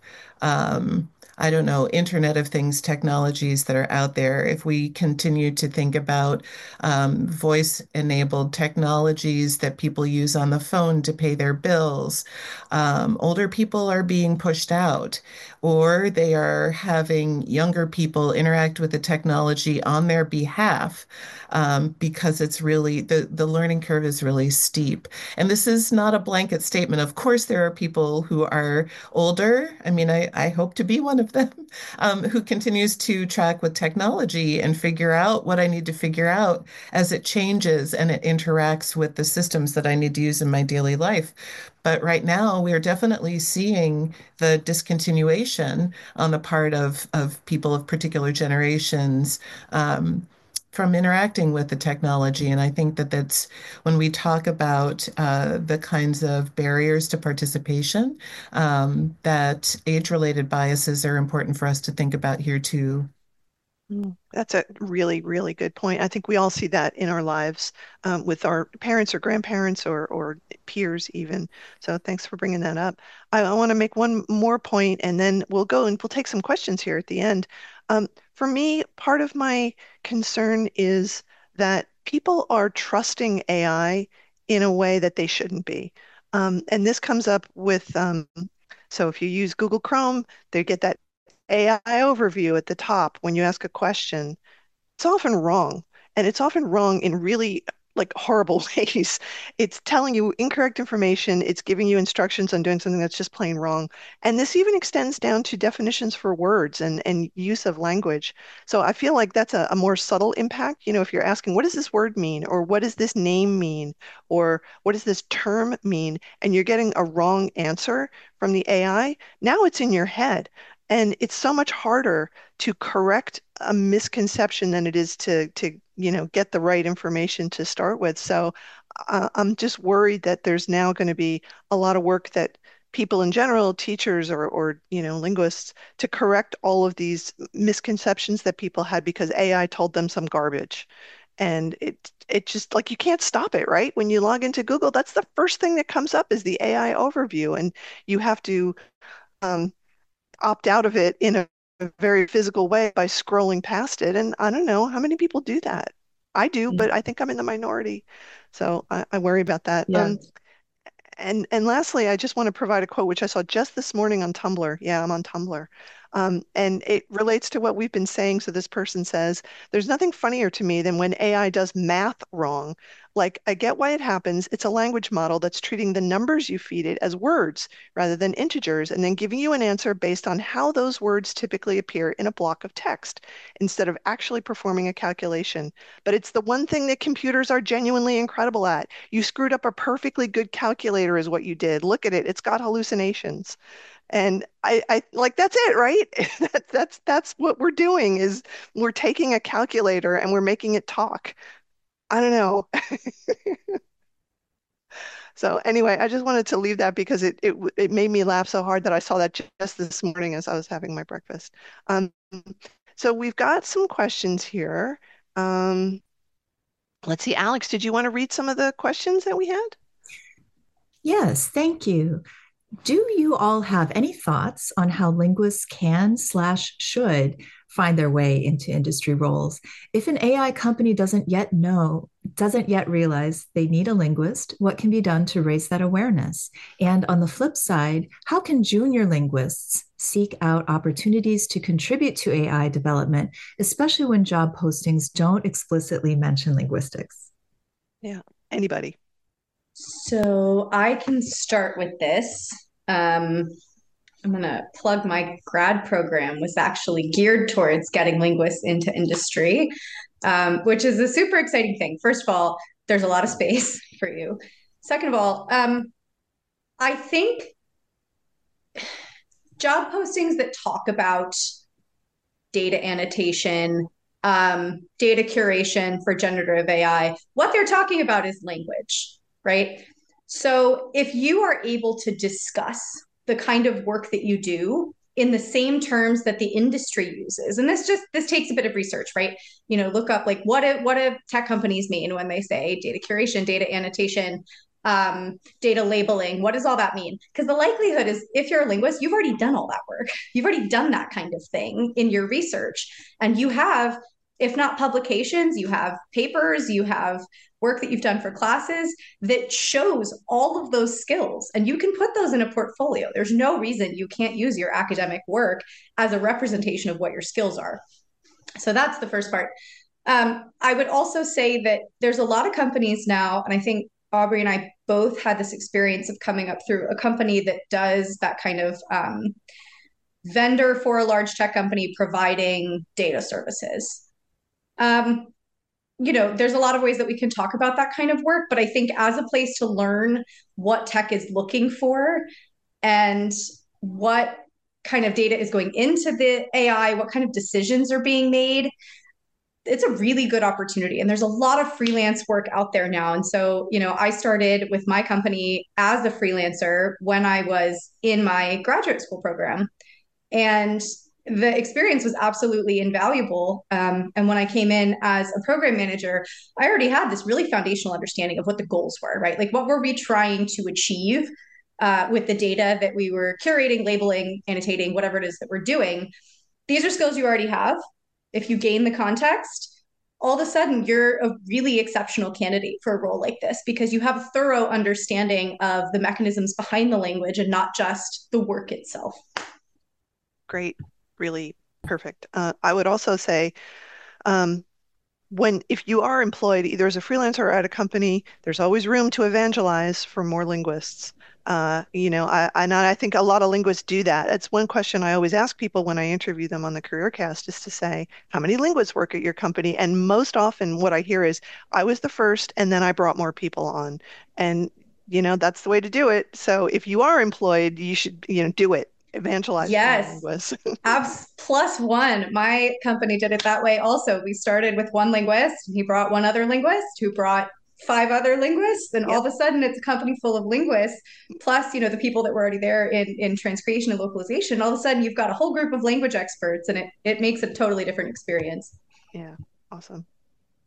um, I don't know, Internet of Things technologies that are out there, if we continue to think about um, voice-enabled technologies that people use on the phone to pay their bills, um, older people are being pushed out, or they are having younger people interact with the technology on their behalf um, because it's really, the, the learning curve is really steep. And this is not a blanket statement. Of course, there are people who are older. I mean, I, I hope to be one of them, um, who continues to track with technology and figure out what I need to figure out as it changes and it interacts with the systems that I need to use in my daily life. But right now, we are definitely seeing the discontinuation on the part of, of people of particular generations um, from interacting with the technology. And I think that that's when we talk about uh, the kinds of barriers to participation, um, that age-related biases are important for us to think about here too. Mm, That's a really, really good point. I think we all see that in our lives um, with our parents or grandparents or, or peers even. So thanks for bringing that up. I, I want to make one more point and then we'll go and we'll take some questions here at the end. Um, for me, part of my concern is that people are trusting A I in a way that they shouldn't be. Um, and this comes up with, um, so if you use Google Chrome, they get that A I overview at the top when you ask a question. It's often wrong, and it's often wrong in really like horrible ways. It's telling you incorrect information, it's giving you instructions on doing something that's just plain wrong. And this even extends down to definitions for words and, and use of language. So I feel like that's a, a more subtle impact. You know, if you're asking, what does this word mean? Or what does this name mean? Or what does this term mean? And you're getting a wrong answer from the A I, now it's in your head. And it's so much harder to correct a misconception than it is to to you know get the right information to start with. So uh, I'm just worried that there's now going to be a lot of work that people in general, teachers or or you know linguists, to correct all of these misconceptions that people had because A I told them some garbage. And it it just like you can't stop it, right? When you log into Google, that's the first thing that comes up is the A I overview, and you have to um, opt out of it in a, a very physical way by scrolling past it. And I don't know how many people do that. I do, Yeah. but I think I'm in the minority. So I, I worry about that. Yeah. Um, and and lastly, I just want to provide a quote which I saw just this morning on Tumblr. Yeah, I'm on Tumblr. Um, and it relates to what we've been saying. So this person says, there's nothing funnier to me than when A I does math wrong. Like, I get why it happens. It's a language model that's treating the numbers you feed it as words rather than integers, and then giving you an answer based on how those words typically appear in a block of text instead of actually performing a calculation. But it's the one thing that computers are genuinely incredible at. You screwed up a perfectly good calculator is what you did. Look at it. It's got hallucinations. And I, I like that's it, right? That, that's that's what we're doing is we're taking a calculator and we're making it talk. I don't know. So anyway, I just wanted to leave that because it it it made me laugh so hard that I saw that just this morning as I was having my breakfast. Um, so we've got some questions here. Um, let's see, Alex, did you want to read some of the questions that we had? Yes, thank you. Do you all have any thoughts on how linguists can slash should find their way into industry roles? If an A I company doesn't yet know, doesn't yet realize they need a linguist, what can be done to raise that awareness? And on the flip side, how can junior linguists seek out opportunities to contribute to A I development, especially when job postings don't explicitly mention linguistics? Yeah, anybody. So I can start with this. Um, I'm going to plug my grad program was actually geared towards getting linguists into industry, um, which is a super exciting thing. First of all, there's a lot of space for you. Second of all, um, I think job postings that talk about data annotation, um, data curation for generative A I, what they're talking about is language, right? So if you are able to discuss the kind of work that you do in the same terms that the industry uses, and this just this takes a bit of research, right? You know, look up like what do, what do tech companies mean when they say data curation, data annotation, um, data labeling? What does all that mean? Because the likelihood is, if you're a linguist, you've already done all that work. You've already done that kind of thing in your research, and you have, if not publications, you have papers, you have work that you've done for classes that shows all of those skills, and you can put those in a portfolio. There's no reason you can't use your academic work as a representation of what your skills are. So that's the first part. Um, I would also say that there's a lot of companies now, and I think Aubrey and I both had this experience of coming up through a company that does that kind of um, vendor for a large tech company providing data services. Um, you know, there's a lot of ways that we can talk about that kind of work, but I think as a place to learn what tech is looking for and what kind of data is going into the A I, what kind of decisions are being made, it's a really good opportunity. And there's a lot of freelance work out there now. And so, you know, I started with my company as a freelancer when I was in my graduate school program. And the experience was absolutely invaluable. Um, and when I came in as a program manager, I already had this really foundational understanding of what the goals were, right? Like, what were we trying to achieve uh, with the data that we were curating, labeling, annotating, whatever it is that we're doing? These are skills you already have. If you gain the context, all of a sudden you're a really exceptional candidate for a role like this because you have a thorough understanding of the mechanisms behind the language and not just the work itself. Great, really perfect. Uh, I would also say, um, when if you are employed either as a freelancer or at a company, there's always room to evangelize for more linguists. Uh, you know, I, and I think a lot of linguists do that. It's one question I always ask people when I interview them on the CareerCast is to say, how many linguists work at your company? And most often what I hear is, I was the first and then I brought more people on. And, you know, that's the way to do it. So if you are employed, you should, you know, do it. Evangelize for more Yes, linguists. abs plus one. My company did it that way also. We started with one linguist, and he brought one other linguist who brought five other linguists, and all Yep. of a sudden it's a company full of linguists, plus, you know, the people that were already there in, in transcreation and localization. All of a sudden you've got a whole group of language experts, and it, it makes a totally different experience. Yeah, awesome.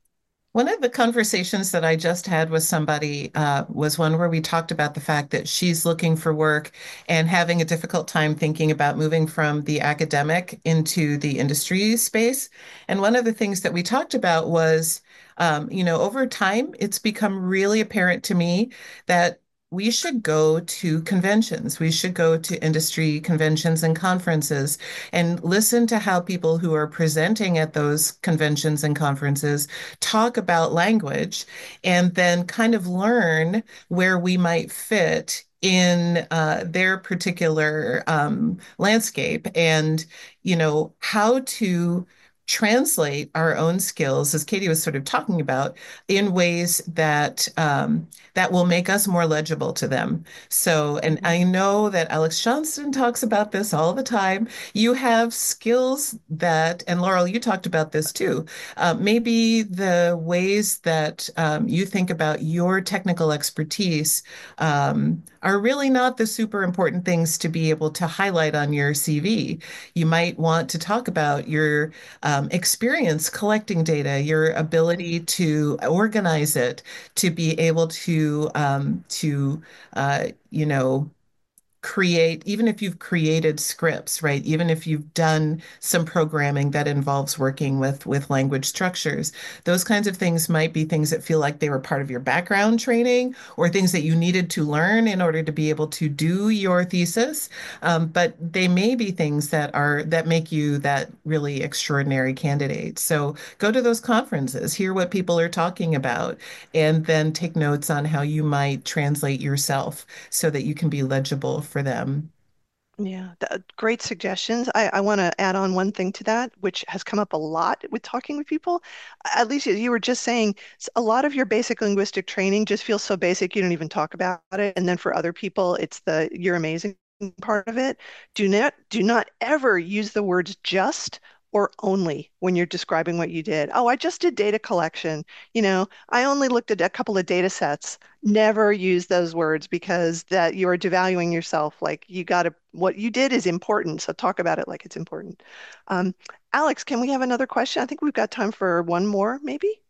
One of the conversations that I just had with somebody uh, was one where we talked about the fact that she's looking for work and having a difficult time thinking about moving from the academic into the industry space. And one of the things that we talked about was, um, you know, over time, it's become really apparent to me that we should go to conventions. We should go to industry conventions and conferences and listen to how people who are presenting at those conventions and conferences talk about language and then kind of learn where we might fit in uh, their particular um, landscape and, you know, how to translate our own skills, as Katie was sort of talking about, in ways that um, that will make us more legible to them. So, and I know that Alex Johnston talks about this all the time. You have skills that, and Laurel, you talked about this too. Uh, maybe the ways that um, you think about your technical expertise um, are really not the super important things to be able to highlight on your C V. You might want to talk about your um, experience collecting data, your ability to organize it, to be able to um, to uh, you know create, even if you've created scripts, right? Even if you've done some programming that involves working with with language structures, those kinds of things might be things that feel like they were part of your background training or things that you needed to learn in order to be able to do your thesis. Um, but they may be things that are that make you that really extraordinary candidate. So go to those conferences, hear what people are talking about, and then take notes on how you might translate yourself so that you can be legible for them. Yeah, th- great suggestions. I, I want to add on one thing to that, which has come up a lot with talking with people. At least you were just saying s- a lot of your basic linguistic training just feels so basic you don't even talk about it. And then for other people, it's the you're amazing part of it. Do not do not ever use the words just or only when you're describing what you did. Oh, I just did data collection. You know, I only looked at a couple of data sets. Never use those words because that you are devaluing yourself. Like you got to, what you did is important. So talk about it like it's important. Um, Alex, can we have another question? I think we've got time for one more, maybe.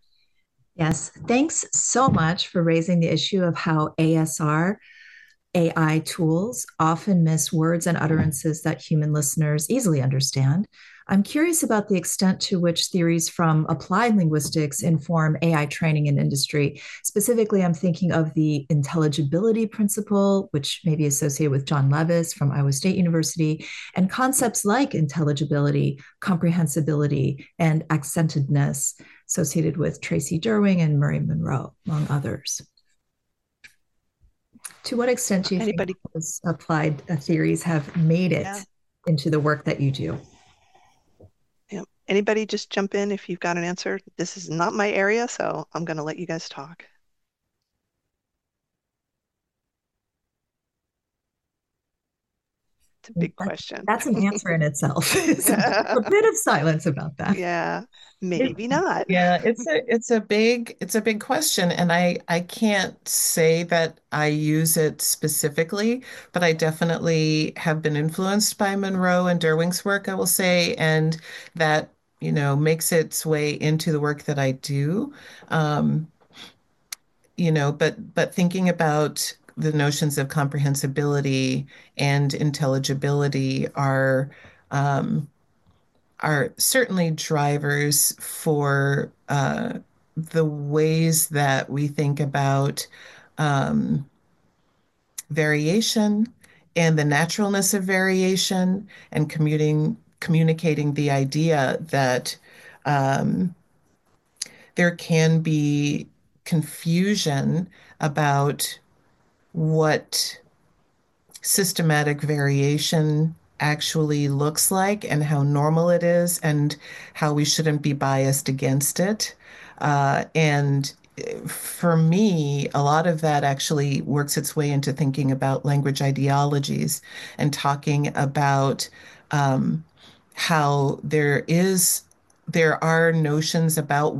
Yes, thanks so much for raising the issue of how A S R A I tools often miss words and utterances that human listeners easily understand. I'm curious about the extent to which theories from applied linguistics inform A I training in industry. Specifically, I'm thinking of the intelligibility principle, which may be associated with John Levis from Iowa State University, and concepts like intelligibility, comprehensibility, and accentedness associated with Tracy Derwing and Murray Monroe, among others. To what extent do you think Anybody? those applied uh, theories have made it Yeah. into the work that you do? Yeah. Anybody just jump in if you've got an answer. This is not my area, so I'm going to let you guys talk. It's a big That, question. that's an answer in itself. It's a, a bit of silence about that. Yeah, It, maybe not. yeah, it's a it's a big it's a big question, and I I can't say that I use it specifically, but I definitely have been influenced by Monroe and Derwing's work, I will say, and that, you know, makes its way into the work that I do. Um, you know, but but thinking about the notions of comprehensibility and intelligibility are um, are certainly drivers for uh, the ways that we think about um, variation and the naturalness of variation and commuting, communicating the idea that um, there can be confusion about what systematic variation actually looks like and how normal it is and how we shouldn't be biased against it. Uh, and for me, a lot of that actually works its way into thinking about language ideologies and talking about um, how there is there are notions about what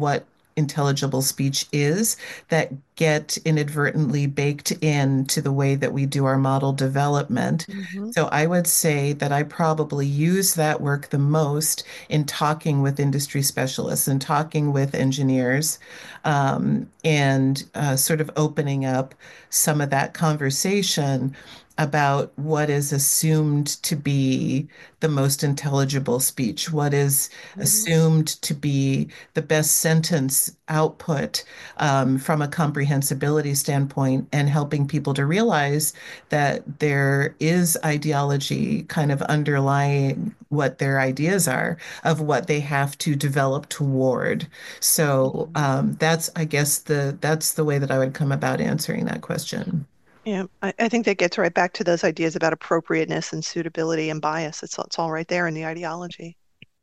intelligible speech is that get inadvertently baked into the way that we do our model development. Mm-hmm. So I would say that I probably use that work the most in talking with industry specialists and talking with engineers, um, and uh, sort of opening up some of that conversation about what is assumed to be the most intelligible speech, what is Mm-hmm. assumed to be the best sentence output, um, from a comprehensibility standpoint, and helping people to realize that there is ideology kind of underlying what their ideas are of what they have to develop toward. So um, that's, I guess, the that's the way that I would come about answering that question. Yeah, I, I think that gets right back to those ideas about appropriateness and suitability and bias. It's, it's all right there in the ideology.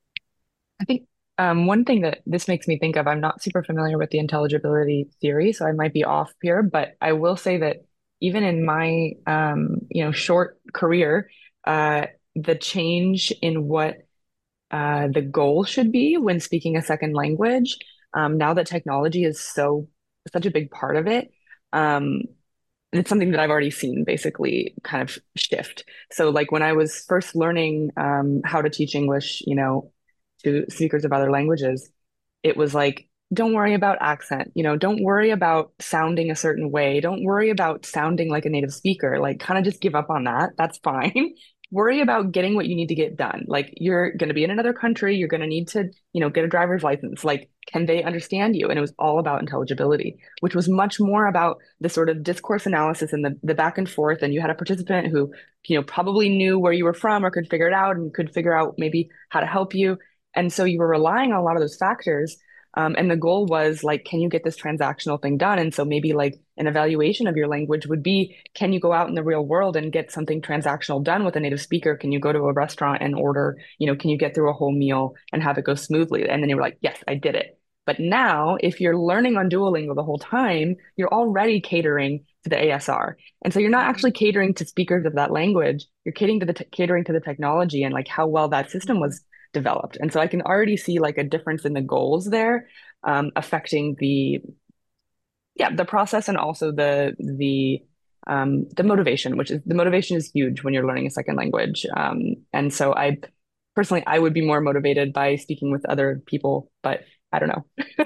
I think um, one thing that this makes me think of, I'm not super familiar with the intelligibility theory, so I might be off here, but I will say that even in my um, you know, short career, uh, the change in what uh, the goal should be when speaking a second language, um, now that technology is so such a big part of it, um, it's something that I've already seen basically kind of shift. So like when I was first learning um, how to teach English, you know, to speakers of other languages, it was like, don't worry about accent, you know, don't worry about sounding a certain way, don't worry about sounding like a native speaker, like kind of just give up on that. That's fine. Worry about getting what you need to get done. Like you're going to be in another country, you're going to need to, you know, get a driver's license. Like, can they understand you? And it was all about intelligibility, which was much more about the sort of discourse analysis and the, the back and forth. And you had a participant who, you know, probably knew where you were from or could figure it out and could figure out maybe how to help you. And so you were relying on a lot of those factors. Um, and the goal was like, can you get this transactional thing done? And so maybe like an evaluation of your language would be, can you go out in the real world and get something transactional done with a native speaker? Can you go to a restaurant and order, you know, can you get through a whole meal and have it go smoothly? And then you were like, yes, I did it. But now if you're learning on Duolingo the whole time, you're already catering to the A S R. And so you're not actually catering to speakers of that language. You're catering to the, catering to the technology and like how well that system was developed. And so I can already see like a difference in the goals there, um, affecting the, yeah, the process and also the, the, um, the motivation, which is the motivation is huge when you're learning a second language. Um, and so I personally, I would be more motivated by speaking with other people, but I don't know.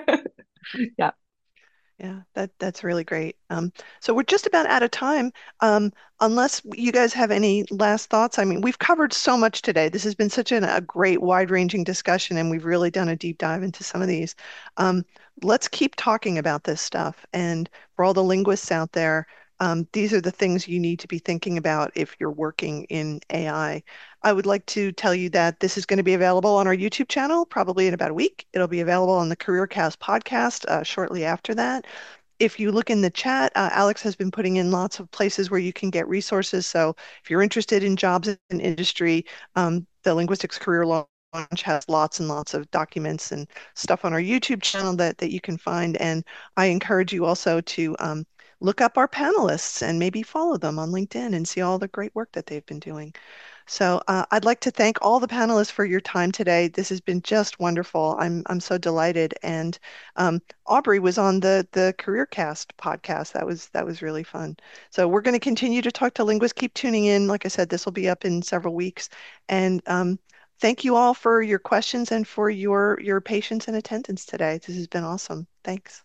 Yeah. Yeah, that that's really great. Um, so we're just about out of time. Um, unless you guys have any last thoughts. I mean, we've covered so much today. This has been such an, a great, wide-ranging discussion, and we've really done a deep dive into some of these. Um, let's keep talking about this stuff. And for all the linguists out there, um, these are the things you need to be thinking about if you're working in A I. I would like to tell you that this is going to be available on our YouTube channel probably in about a week. It'll be available on the CareerCast podcast uh, shortly after that. If you look in the chat, uh, Alex has been putting in lots of places where you can get resources. So if you're interested in jobs in industry, um, the Linguistics Career Launch has lots and lots of documents and stuff on our YouTube channel that, that you can find. And I encourage you also to um, look up our panelists and maybe follow them on LinkedIn and see all the great work that they've been doing. So uh, I'd like to thank all the panelists for your time today. This has been just wonderful. I'm I'm so delighted. And um, Aubrey was on the the CareerCast podcast. That was that was really fun. So we're going to continue to talk to linguists. Keep tuning in. Like I said, this will be up in several weeks. And um, thank you all for your questions and for your your patience and attendance today. This has been awesome. Thanks.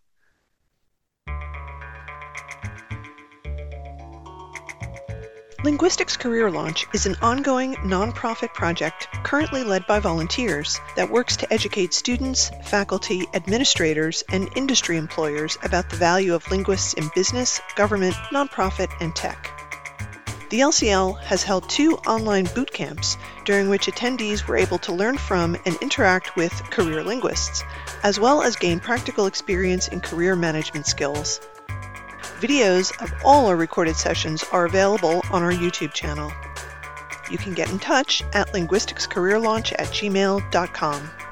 Linguistics Career Launch is an ongoing nonprofit project currently led by volunteers that works to educate students, faculty, administrators, and industry employers about the value of linguists in business, government, nonprofit, and tech. The L C L has held two online boot camps during which attendees were able to learn from and interact with career linguists, as well as gain practical experience in career management skills. Videos of all our recorded sessions are available on our YouTube channel. You can get in touch at linguisticscareerlaunch at gmail dot com.